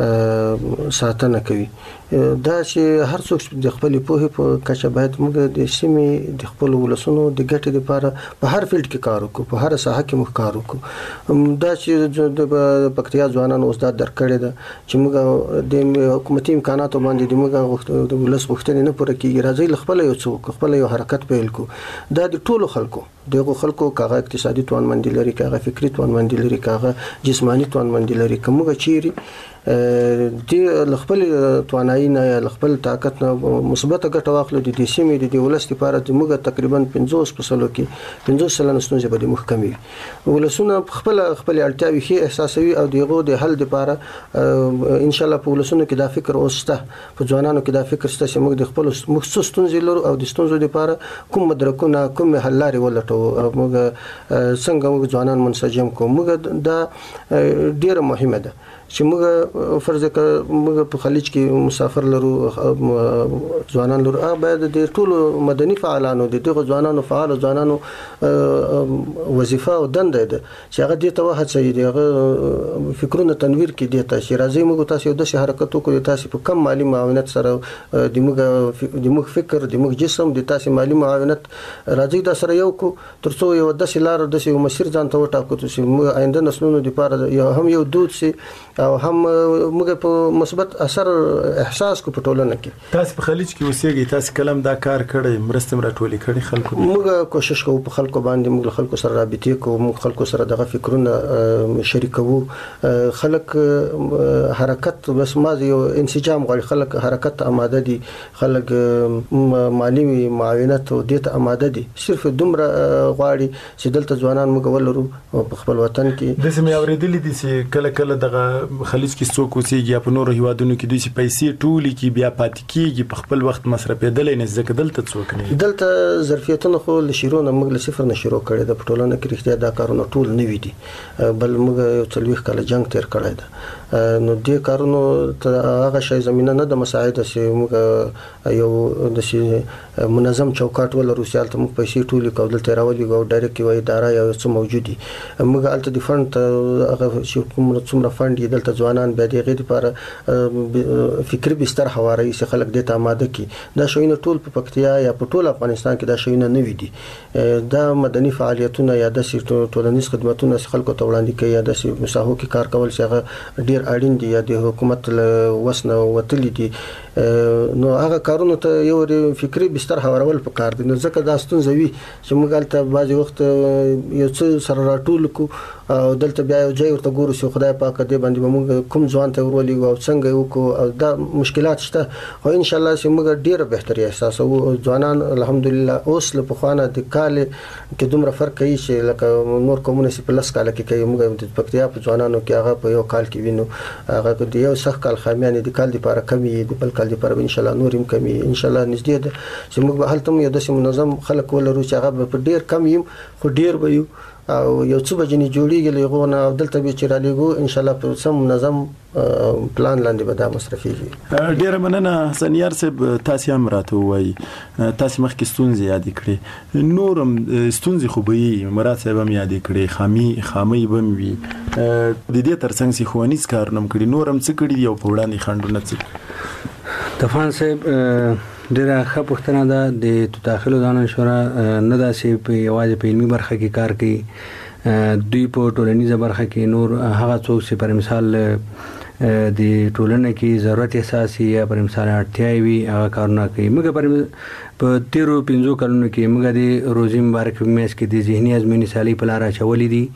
[SPEAKER 22] ساتنه کوي. دا چې هر څوک د خپل پوهې په کچه باید موږ د سیمې د خپل ولسونو د ګټې لپاره په هر فیلډ کې کار وکړو، په هر ساحه کې موږ کار وکړو. دا چې د پکتیا ځوانانو اوس دا درکړې ده چې موږ د حکومتي امکاناتو باندې د موږ د ولس غوښتنې نه پوره کیږي، راځي له خپل یو څوک خپل یو حرکت پیل کړو. دا د ټولو خلکو دغه خلکو کاغه اقتصادي توانمندي لري، کاغه فکری توانمندي لري، کاغه جسمانی توانمندي لري. کومه چیرې د خپل توانایي نه یا خپل طاقت نه مثبت ګټه واخلو د دې سیمې د دې ولس لپاره د موږ تقریبا پنځوس فیصد کې پنځوس سلنه ستونزې به د محکمې ولسونه خپل خپل اړتیاوي هي احساسوي او دغه د حل لپاره ان شاء الله په ولسونو کې دا فکر اوسته، په ځوانانو کې دا فکر شته چې موږ د خپل مخصوص ستونزې لرو او د ستونزو لپاره کوم مدرکونه کوم حل لارې ولټو، موږ څنګه موږ ځوانان منسجم کوو. موږ دا ډیره مهمه ده چې موږ فرض کړه موږ په خلیج کې مسافر لرو، ځوانان لرو، هغه باید د ټولو مدني فعالانو د دغه ځوانانو فعال ځوانانو وظیفه او دنده ده چې هغه دې ته وهڅوي، دغه فکرونه تنویر کې دي ته چې راځي موږ تاسو یو داسې حرکت وکړو، تاسو په کم مالی معاونت سره د موږ د موږ فکر د موږ جسم د تاسو مالی معاونت راځي دا سره یو کو ترڅو یو داسې لار داسې یو مسیر ځان ته وټاکو چې موږ آینده نسلونو لپاره یو هم یو دود سي او هم موږ په مثبت اثر احساس کو په ټولنه کې.
[SPEAKER 20] تاسو په خلیج کې اوسېږئ، تاسو کلم دا کار کړی، مرسته راټولې کړي خلکو؟
[SPEAKER 22] موږ کوشش کوو په خلکو باندې موږ خلکو سره رابطې کوو، موږ خلکو سره دغه فکرونه شریکوو. خلک حرکت بس ما یو انسجام غواړي، خلک حرکت آماده دي، خلک مالی معاونت او دې ته آماده دي، صرف دومره غواړي چې دلته ځوانان موږ ولرو په خپل وطن کې.
[SPEAKER 20] د سیمې اوریدلې دي چې کله کله دغه خلیج کې څوک اوسېږي یا په نورو هیوادونو کې دوی چې پیسې ټولې کې بیا پاتې کېږي، په خپل وخت مصرفېدلی نه ځکه دلته څوک نه
[SPEAKER 22] دلته ظرفیتونه خو له شروع نه موږ له صفر نه شروع کړی ده. په ټولنه کې رښتیا دا کارونه ټول نوي دي، بل موږ یو څلوېښت کاله جنګ تېر کړی ده. نو دې کارونو ته هغه شی زمینه نه ده مساعده چې موږ یو داسې منظم چوکاټ ولرو چې هلته موږ پیسې ټولې کړو، دلته یې راولېږو او ډایرکټ یوه اداره یا څه موجود دي. موږ هلته د فنډ ته هغه چې څومره فنډ یې دلته ځوانان بیا د هغې لپاره فکري بستر هواروي چې خلک دې ته آماده کړي. دا شیونه ټول په پکتیا یا په ټول افغانستان کې دا شیونه نوي دي. دا مدني فعالیتونه یا داسې ټولنیز خدمتونه چې خلکو ته وړاندې کوي یا داسې مساحو کې کار کول چې هغه ډېر اړین دي یا د حکومت له وس نه وتلي دي، نو هغه کارونو ته یو فکري بستر هوارول پکار دي. نو ځکه دا ستونزه وي چې موږ هلته بعضې وخت یو څه سره راټول کړو او دلته بیا یو ځای ورته ګورو چې خدای پاک دې باندې موږ کوم ځوان ته ورولي او څنګه وکړو او دا مشکلات شته خو ان شاء الله چې موږ ډیره بهتري احساس او ځوانان الحمدلله اوس له پخوانه د کال کې دومره فرق کوي چې لکه نور کومونه چې په لس کال کې کوي موږ د پکتیا په ځوانانو کې هغه په یو کال کې وینو هغه د یو سخت کال خامیان د کال لپاره کمی د بل کال لپاره ان شاء الله نور هم کمی ان شاء الله نږدې ده چې موږ به هلته یو داسې منظم خلک ولرو چې هغه په ډیر کم یم خو ډیر به یو او یو څه بجنی جوړیږي لغونه او دلته به چې را لګو ان شاء الله په سم منظم پلان لاندې به دا مصرفيږي.
[SPEAKER 20] ډیر مننه حسن یار صاحب تاسو هم راته وایي تاسو مخکې ستونزې یاد کړې نورم ستونزې خو به مراد صاحب هم یاد کړې خامي خامي بم وي د دې ترڅنګ سي خوانیز کارنم کړی نورم څه کړی یو په وړاندې خندونه څه
[SPEAKER 21] طوفان صاحب ډیره ښه پوښتنه ده د داخلو دانه شورا نه داسې په یوازې په علمي برخه کې کار کوي دوی په ټولنیزه برخه کې نور هغه څوک چې پر مثال د ټولنې کې ضرورت احساسي یا پر مثال اړتیا وي هغه کارونه کوي موږ پر په تیرو پنځو کلونو کې موږ د روزي مبارک میاشت کې د ذهني ازموینې سالي په لار اچولې دي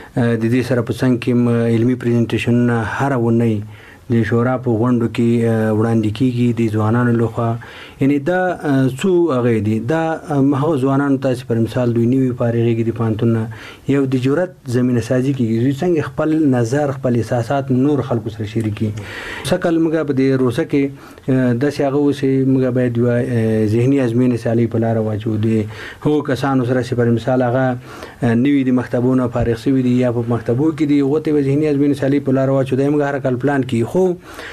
[SPEAKER 21] د دې سره په څنګ کې علمي پریزنټیشن هر ونی د شورا په غونډو کې وړاندې کیږي د ځوانانو لخوا یعنی دا څو هغه دي دا هغه ځوانانو تاسو پر مثال دوی نیوي فارغېږي د پانتون یو د جرأت زمينه سازي کیږي دوی څنګه خپل نظر خپل احساسات نور خلکو سره شریکي سکل موږ په دې روسه کې د هغه وسې موږ باید ذهني ازمینه سالي په لار واچو دي هو کسانو سره چې پر مثال هغه نیوي د مکتبونو فارغ شوي دي یا په مکتبو کې دي غوته ذهني ازمینه سالي په لار واچو د موږ هر کال پلان کې خو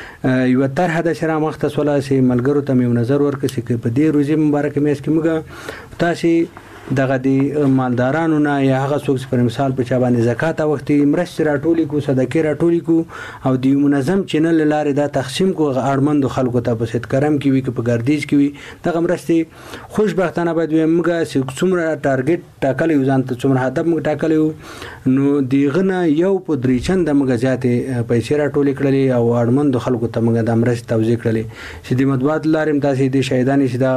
[SPEAKER 21] یو طرح د شرا مختص ولا سي ملګرو ته یو نظر ورکړي چې په دې روزي مبارک میاشت کې موږ تاسو دغه د مالدارانو نه یا هغه څوک پر مثال په چا باندې زکات وختي مرستې راټولي کو صدقې راټولي کو او د منظم چینل لارې دا تقسیم کو اړمند خلکو ته په ست کرم کې وي په ګردیز کې وي دغه مرستې خوشبختانه باید موږ څومره ټارګټ ټاکلی ځان ته څومره هدف موږ ټاکلی نو دیغه نه یو په درې چنده موږ ذاتې پیسې راټولي کړلې او اړمند خلکو ته موږ د مرستې توزیع کړلې چې د مطبوعات لارې تاسو د شهیدانې چې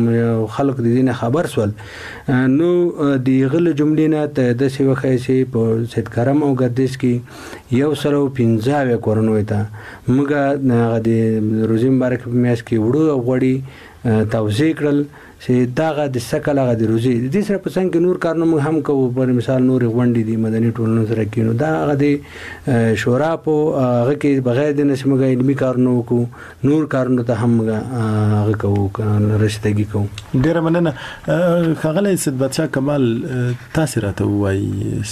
[SPEAKER 21] دا خلک د دین خبر سول نو د غل جملې نه ته د سی وخی سي په سید کرم او گردش کې یو سره پنځه کورونو ته موږ د روزي مبارک میاشت کې وړو غوړي توزیع کړل چې داغه د سکل هغه د روزي د دې سره په څنګه نور کارونه موږ هم کوو پر مثال نور غونډې دي مدني ټولنو سره کینو دا هغه د شورا په هغه کې بغیر د نسمګ علمي کارونه کوو نور کارونه ته هم هغه کوو رشتګي کوو
[SPEAKER 20] ډیر مننه خغله سید بادشاہ کمال تاسو راته وایي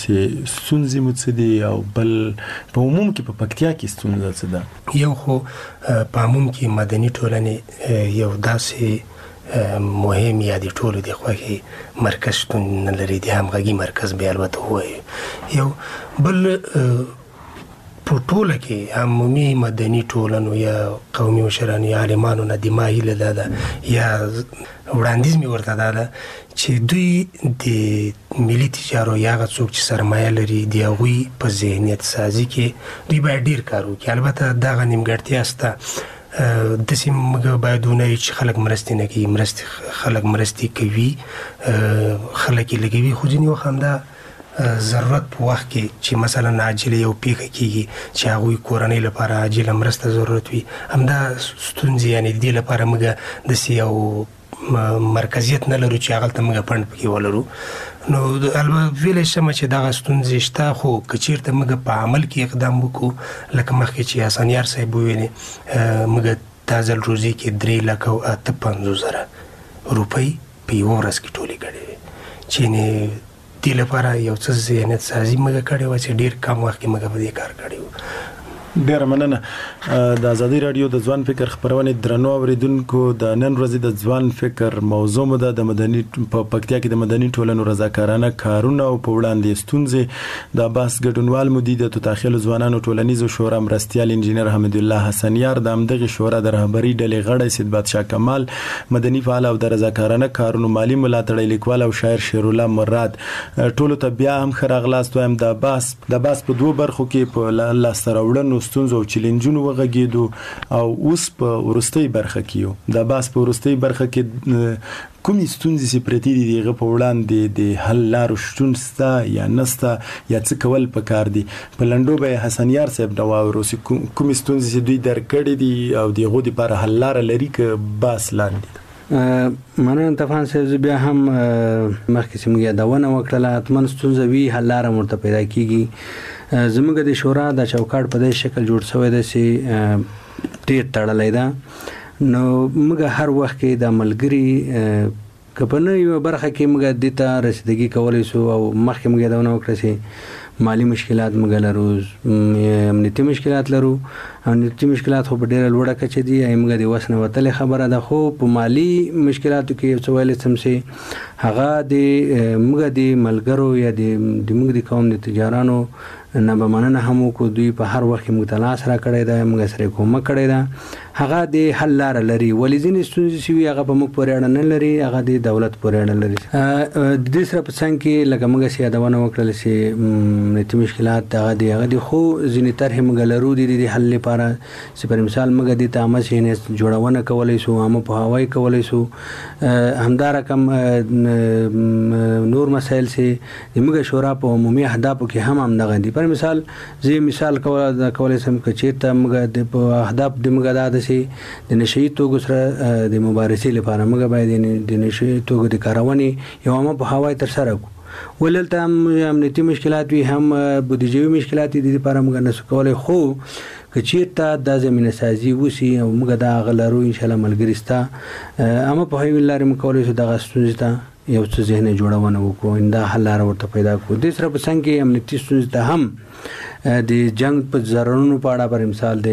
[SPEAKER 20] چې سنځي متصدي او بل په عموم کې په پکتیا کې ستونزه څه ده
[SPEAKER 1] یو خو په عموم کې مدني ټولنې یو داسې مهم یا د ټولو د خوخي مرکز شتون لري د همغږي مرکز به البته وای یو بل په ټوله کې عمومي مدني ټولنو یا قومي مشران یا عالمانو نه د ماهیله ده یا وړاندیز می ورته ده چې دوی د ملي تجارو یا څوک چې سرمایه لري دی غوي په ذهنیت سازي کې دوی باید ډیر کار وکړي البته دا غنیمګړتیا است د سیم موږ بايدونه چې خلک مرستې نه کوي مرستې خلک مرستې کوي خلک لګوي خو ځینې وخت هم دا ضرورت په وخت کې چې مثلا عاجل یو پیښه کیږي چې هغه کورنۍ لپاره عاجل مرسته ضرورت وي همدا ستونزې یعنی د لپاره موږ د سیاو مرکزیت نه لرو چې هغه ته موږ پند پکې ولرو نو البته ویل شم چې دا ستونزې شته خو کچیرته موږ په عمل کې اقدام وکړو لکه مخکې چې حسن یار صاحب ویلي موږ تازه روزي کې درې لک او اته پنځوس زره روپۍ په یو ورځ کې ټولې کړې چې نه د لپاره یو څه ذهنیت سازي موږ کړې و چې ډیر کم وخت کې موږ په دې کار کړی
[SPEAKER 20] ډیر مننه د ازادي رادیو د ځوان فکر خبرونه درنو اوریدونکو د نن ورځې د ځوان فکر موضوع مده د مدني په پکتیا کې د مدني ټولنو رضاکارانه کارونه او په وړاندې ستونزې د باس ګډونوال مدیریت او تاخیل ځوانانو ټولنیزو شورا مرستيال انجنیر حمید الله حسن یار د امدغه شورا د رهبری ډلې غړی سید بادشاہ کمال مدني فعال او د رضاکارانه کارونو مالی ملاتړ لیکوال او شاعر شیر الله مراد ټولو ته بیا هم خراغلاست وایم د باس د باس په دوه برخو کې په لاس راوړنو ستونزو او چیلنجونو وغږیدو او اوس په ورستۍ برخه کې یو د باس په ورستۍ برخه کې کومې ستونزې چې پرتې دي دغه په وړاندې د حل لارو شتون سته یا نسته یا څه کول پکار دي؟ په لنډو به حسن یار صاحب نو واورو چې کومې ستونزې چې دوی درک کړي دي او دغه لپاره حل لاره لري که باس لاندې؟
[SPEAKER 21] مننه طوفان صاحب، بیا هم مخکې چې موږ یادونه وکړله حتما ستونزه وي حل لاره ورته پیدا کیږي. زموږ د شورا د چوکاټ په دې شکل جوړ شوی دی چې ډېر تړلی ده، نو موږ هر وخت کې د ملګري که په نوې برخه کې موږ دې ته رسیدګي کولی شو او مخکې موږ یادونه وکړه چې مالی مشکلات موږ لرو، امنیتي مشکلات لرو. امنیتي مشکلات خو په ډېره لوړه کچه دي، موږ د وس نه وتلې خبره ده، خو په مالی مشکلاتو کې یو څه ویلی څم چې هغه د موږ د ملګرو یا د موږ د قوم د تجارانو نه به مننه هم وکړو. دوی په هر وخت کې موږ ته لاس را کړی ده، موږ سره کومک کړی ده. هغه د حل لاره لري، ولې ځینې ستونزې چې وي هغه په موږ پورې اړه نه لري، هغه د دولت پورې اړه لري. د دې سره په څنګ کې لکه موږ چې یادونه وکړله چې امنیتي مشکلات هغه دي هغه دي خو ځینې طرحې موږ لرو د دې حل لپاره چې پر مثال موږ دې ته عامه صحنې جوړونه کولی شو، عامه پوهاوی کولی شو. همدا رقم نور مسایل چې موږ شورا په عمومي اهدافو کې هم همدغه دي. پر مثال زه مثال کولی شم که چېرته موږ د په اهداف د موږ دا ده چې د نشهیي توکو سره د مبارزې لپاره موږ باید د نشهیي توکو د کارونې یو عامه پوهاوی ترسره کړو. ولې دلته هم امنیتي مشکلات وي، هم بودیجوي مشکلات دي، د دې لپاره موږ نشو کولی. خو که چېرته دا زمینه سازي وشي او موږ دا هغه لرو انشاءالله ملګري سته عامه پوهاوي له لارې موږ کولی شو دغه ستونزې ته یو څه ذهني جوړونه وکړو، دا حل لاره ورته پیدا کړو. دې سره په څنګ کې امنیتي ستونزې ته هم د جنگ په ضررونو په اړه پر مثال د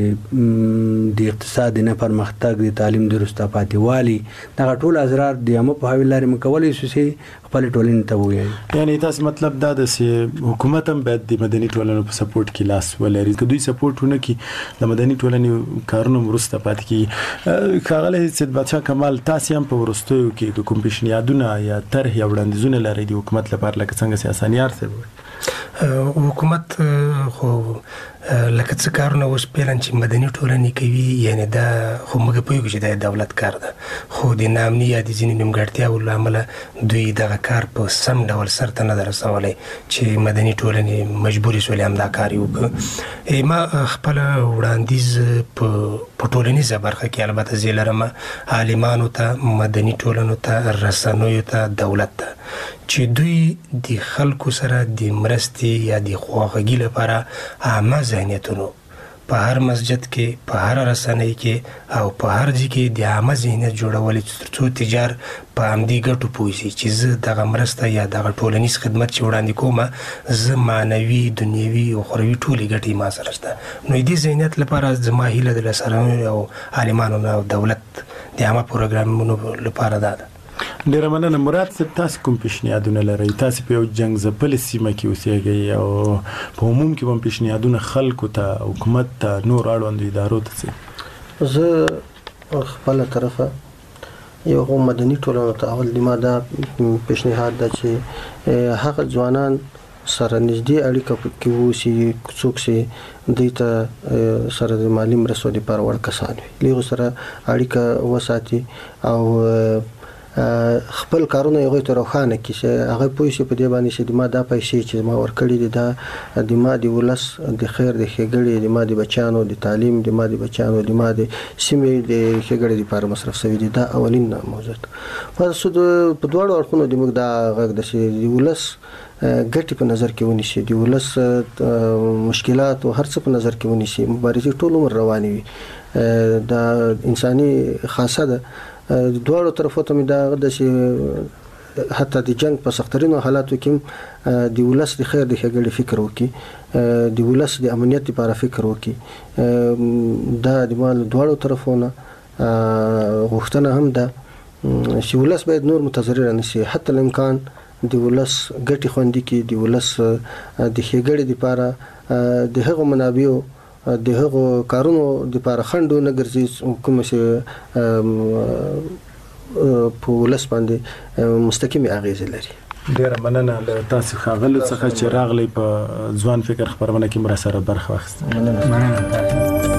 [SPEAKER 21] د اقتصاد نه پرمختګ، د تعلیم د وروسته پاتې والي، دغه ټول اضرار د عامه پوهاوي له لارې موږ کولی شو چې خپلې ټولنې ته ووایو.
[SPEAKER 20] یعنې تاسو مطلب دا ده چې حکومت هم باید د مدني ټولنو په سپورټ کې لاس ولري. که دوی سپورټ ونه کړي د مدني ټولنې کارونه وروسته پاتې کېږي. ښاغلی سید بادشاه کمال، تاسې هم په وروستیو کې کوم پیشنهادونه یا طرح یا وړاندیزونه لرئ د حکومت لپاره، لکه څنګه چې حسن یار صاحب
[SPEAKER 1] حکومت خو لکه څه کارونه اوس پیلن چې مدني ټولنې کوي، یعنی دا خو موږ پوهېږو چې دا دولت کار ده، خو د ناامني یا د ځینې نیمګړتیاوو له امله دوی دغه کار په سم ډول سرته نه ده رسولی چې مدني ټولنې مجبورې شولې همدا کار یې وکړو. ما خپله وړاندیز په په ټولنیزه برخه کې البته زه لرم عالمانو ته، مدني ټولنو ته، رسنیو ته، دولت ته، چې دوی د خلکو سره د مرستې یا د خواخوږي لپاره عامه ذهنیتونو په هر مسجد کې، په هر رسنۍ کې او په هر ځای کې د عامه ذهنیت جوړول، تر څو تجار په همدې ګټو پوه شي چې زه دغه مرسته یا دغه ټولنیز خدمت چې وړاندې کوم زه معنوي، دنیوي او اخروي ټولې ګټې ما سره شته. نو دې ذهنیت لپاره زما هیله د رسنیو او عالمانو او دولت د عامه پروګرامونو لپاره دا ده.
[SPEAKER 20] ډېره مننه. مراد صاحب، تاسو کوم پیشنهادونه لرئ؟ تاسو په یو جنګ ځپلې سیمه کې اوسېږئ او په عموم کې هم پیشنهادونه خلکو ته، حکومت ته، نور اړوندو ادارو ته څه؟
[SPEAKER 22] زه خپله طرفه یو مدني ټولنو ته اول ما دا پیشنهاد ده چې هغه ځوانان سره نږدې اړیکه کې واوسي څوک چې دوی ته سره د مالي مرستو لپاره وړ کسان وي، له هغو سره اړیکه وساتي او خپل کارونه هغوی ته روښانه کړي چې هغه پوه شي په دې باندې چې د ما دا پیسې چې ما ورکړي دي دا د ما د ولس د خیر د ښېګړې، د ما د بچیانو د تعلیم، د ما د بچیانو، د ما د سیمې د ښېګړې لپاره مصرف شوي دي. دا اولین موضوع ده. پس په دواړو اړخونو د موږ دا غږ ده چې د ولس ګټې په نظر کې ونیسي، د ولس مشکلات او هر څه په نظر کې ونیسي. مبارزې ټول عمر روانې وي، دا انساني خاصه ده. دواړو طرفو ته مې دا د چې حتی د جنگ په سخترینو حالاتو کې د ولس د خیر د ښېګړې فکر وکړي، د ولس د امنیت لپاره فکر وکړي. دا د ما له دواړو طرفو نه غوښتنه هم ده چې ولس باید نور متضرره نه شي، حتی الامکان د ولس ګټې خوندي کړي، د ولس د ښېګړې لپاره د هغو منابعو د هغو کارونو لپاره خنډ ونه ګرځي کوم چې په ولس باندې مستقیمې اغېزې لري.
[SPEAKER 20] ډېره مننه له تاسو ښاغلو څخه چې راغلی په ځوان فکر خپرونه کې مرا سره برخه واخیسته.
[SPEAKER 22] مننه.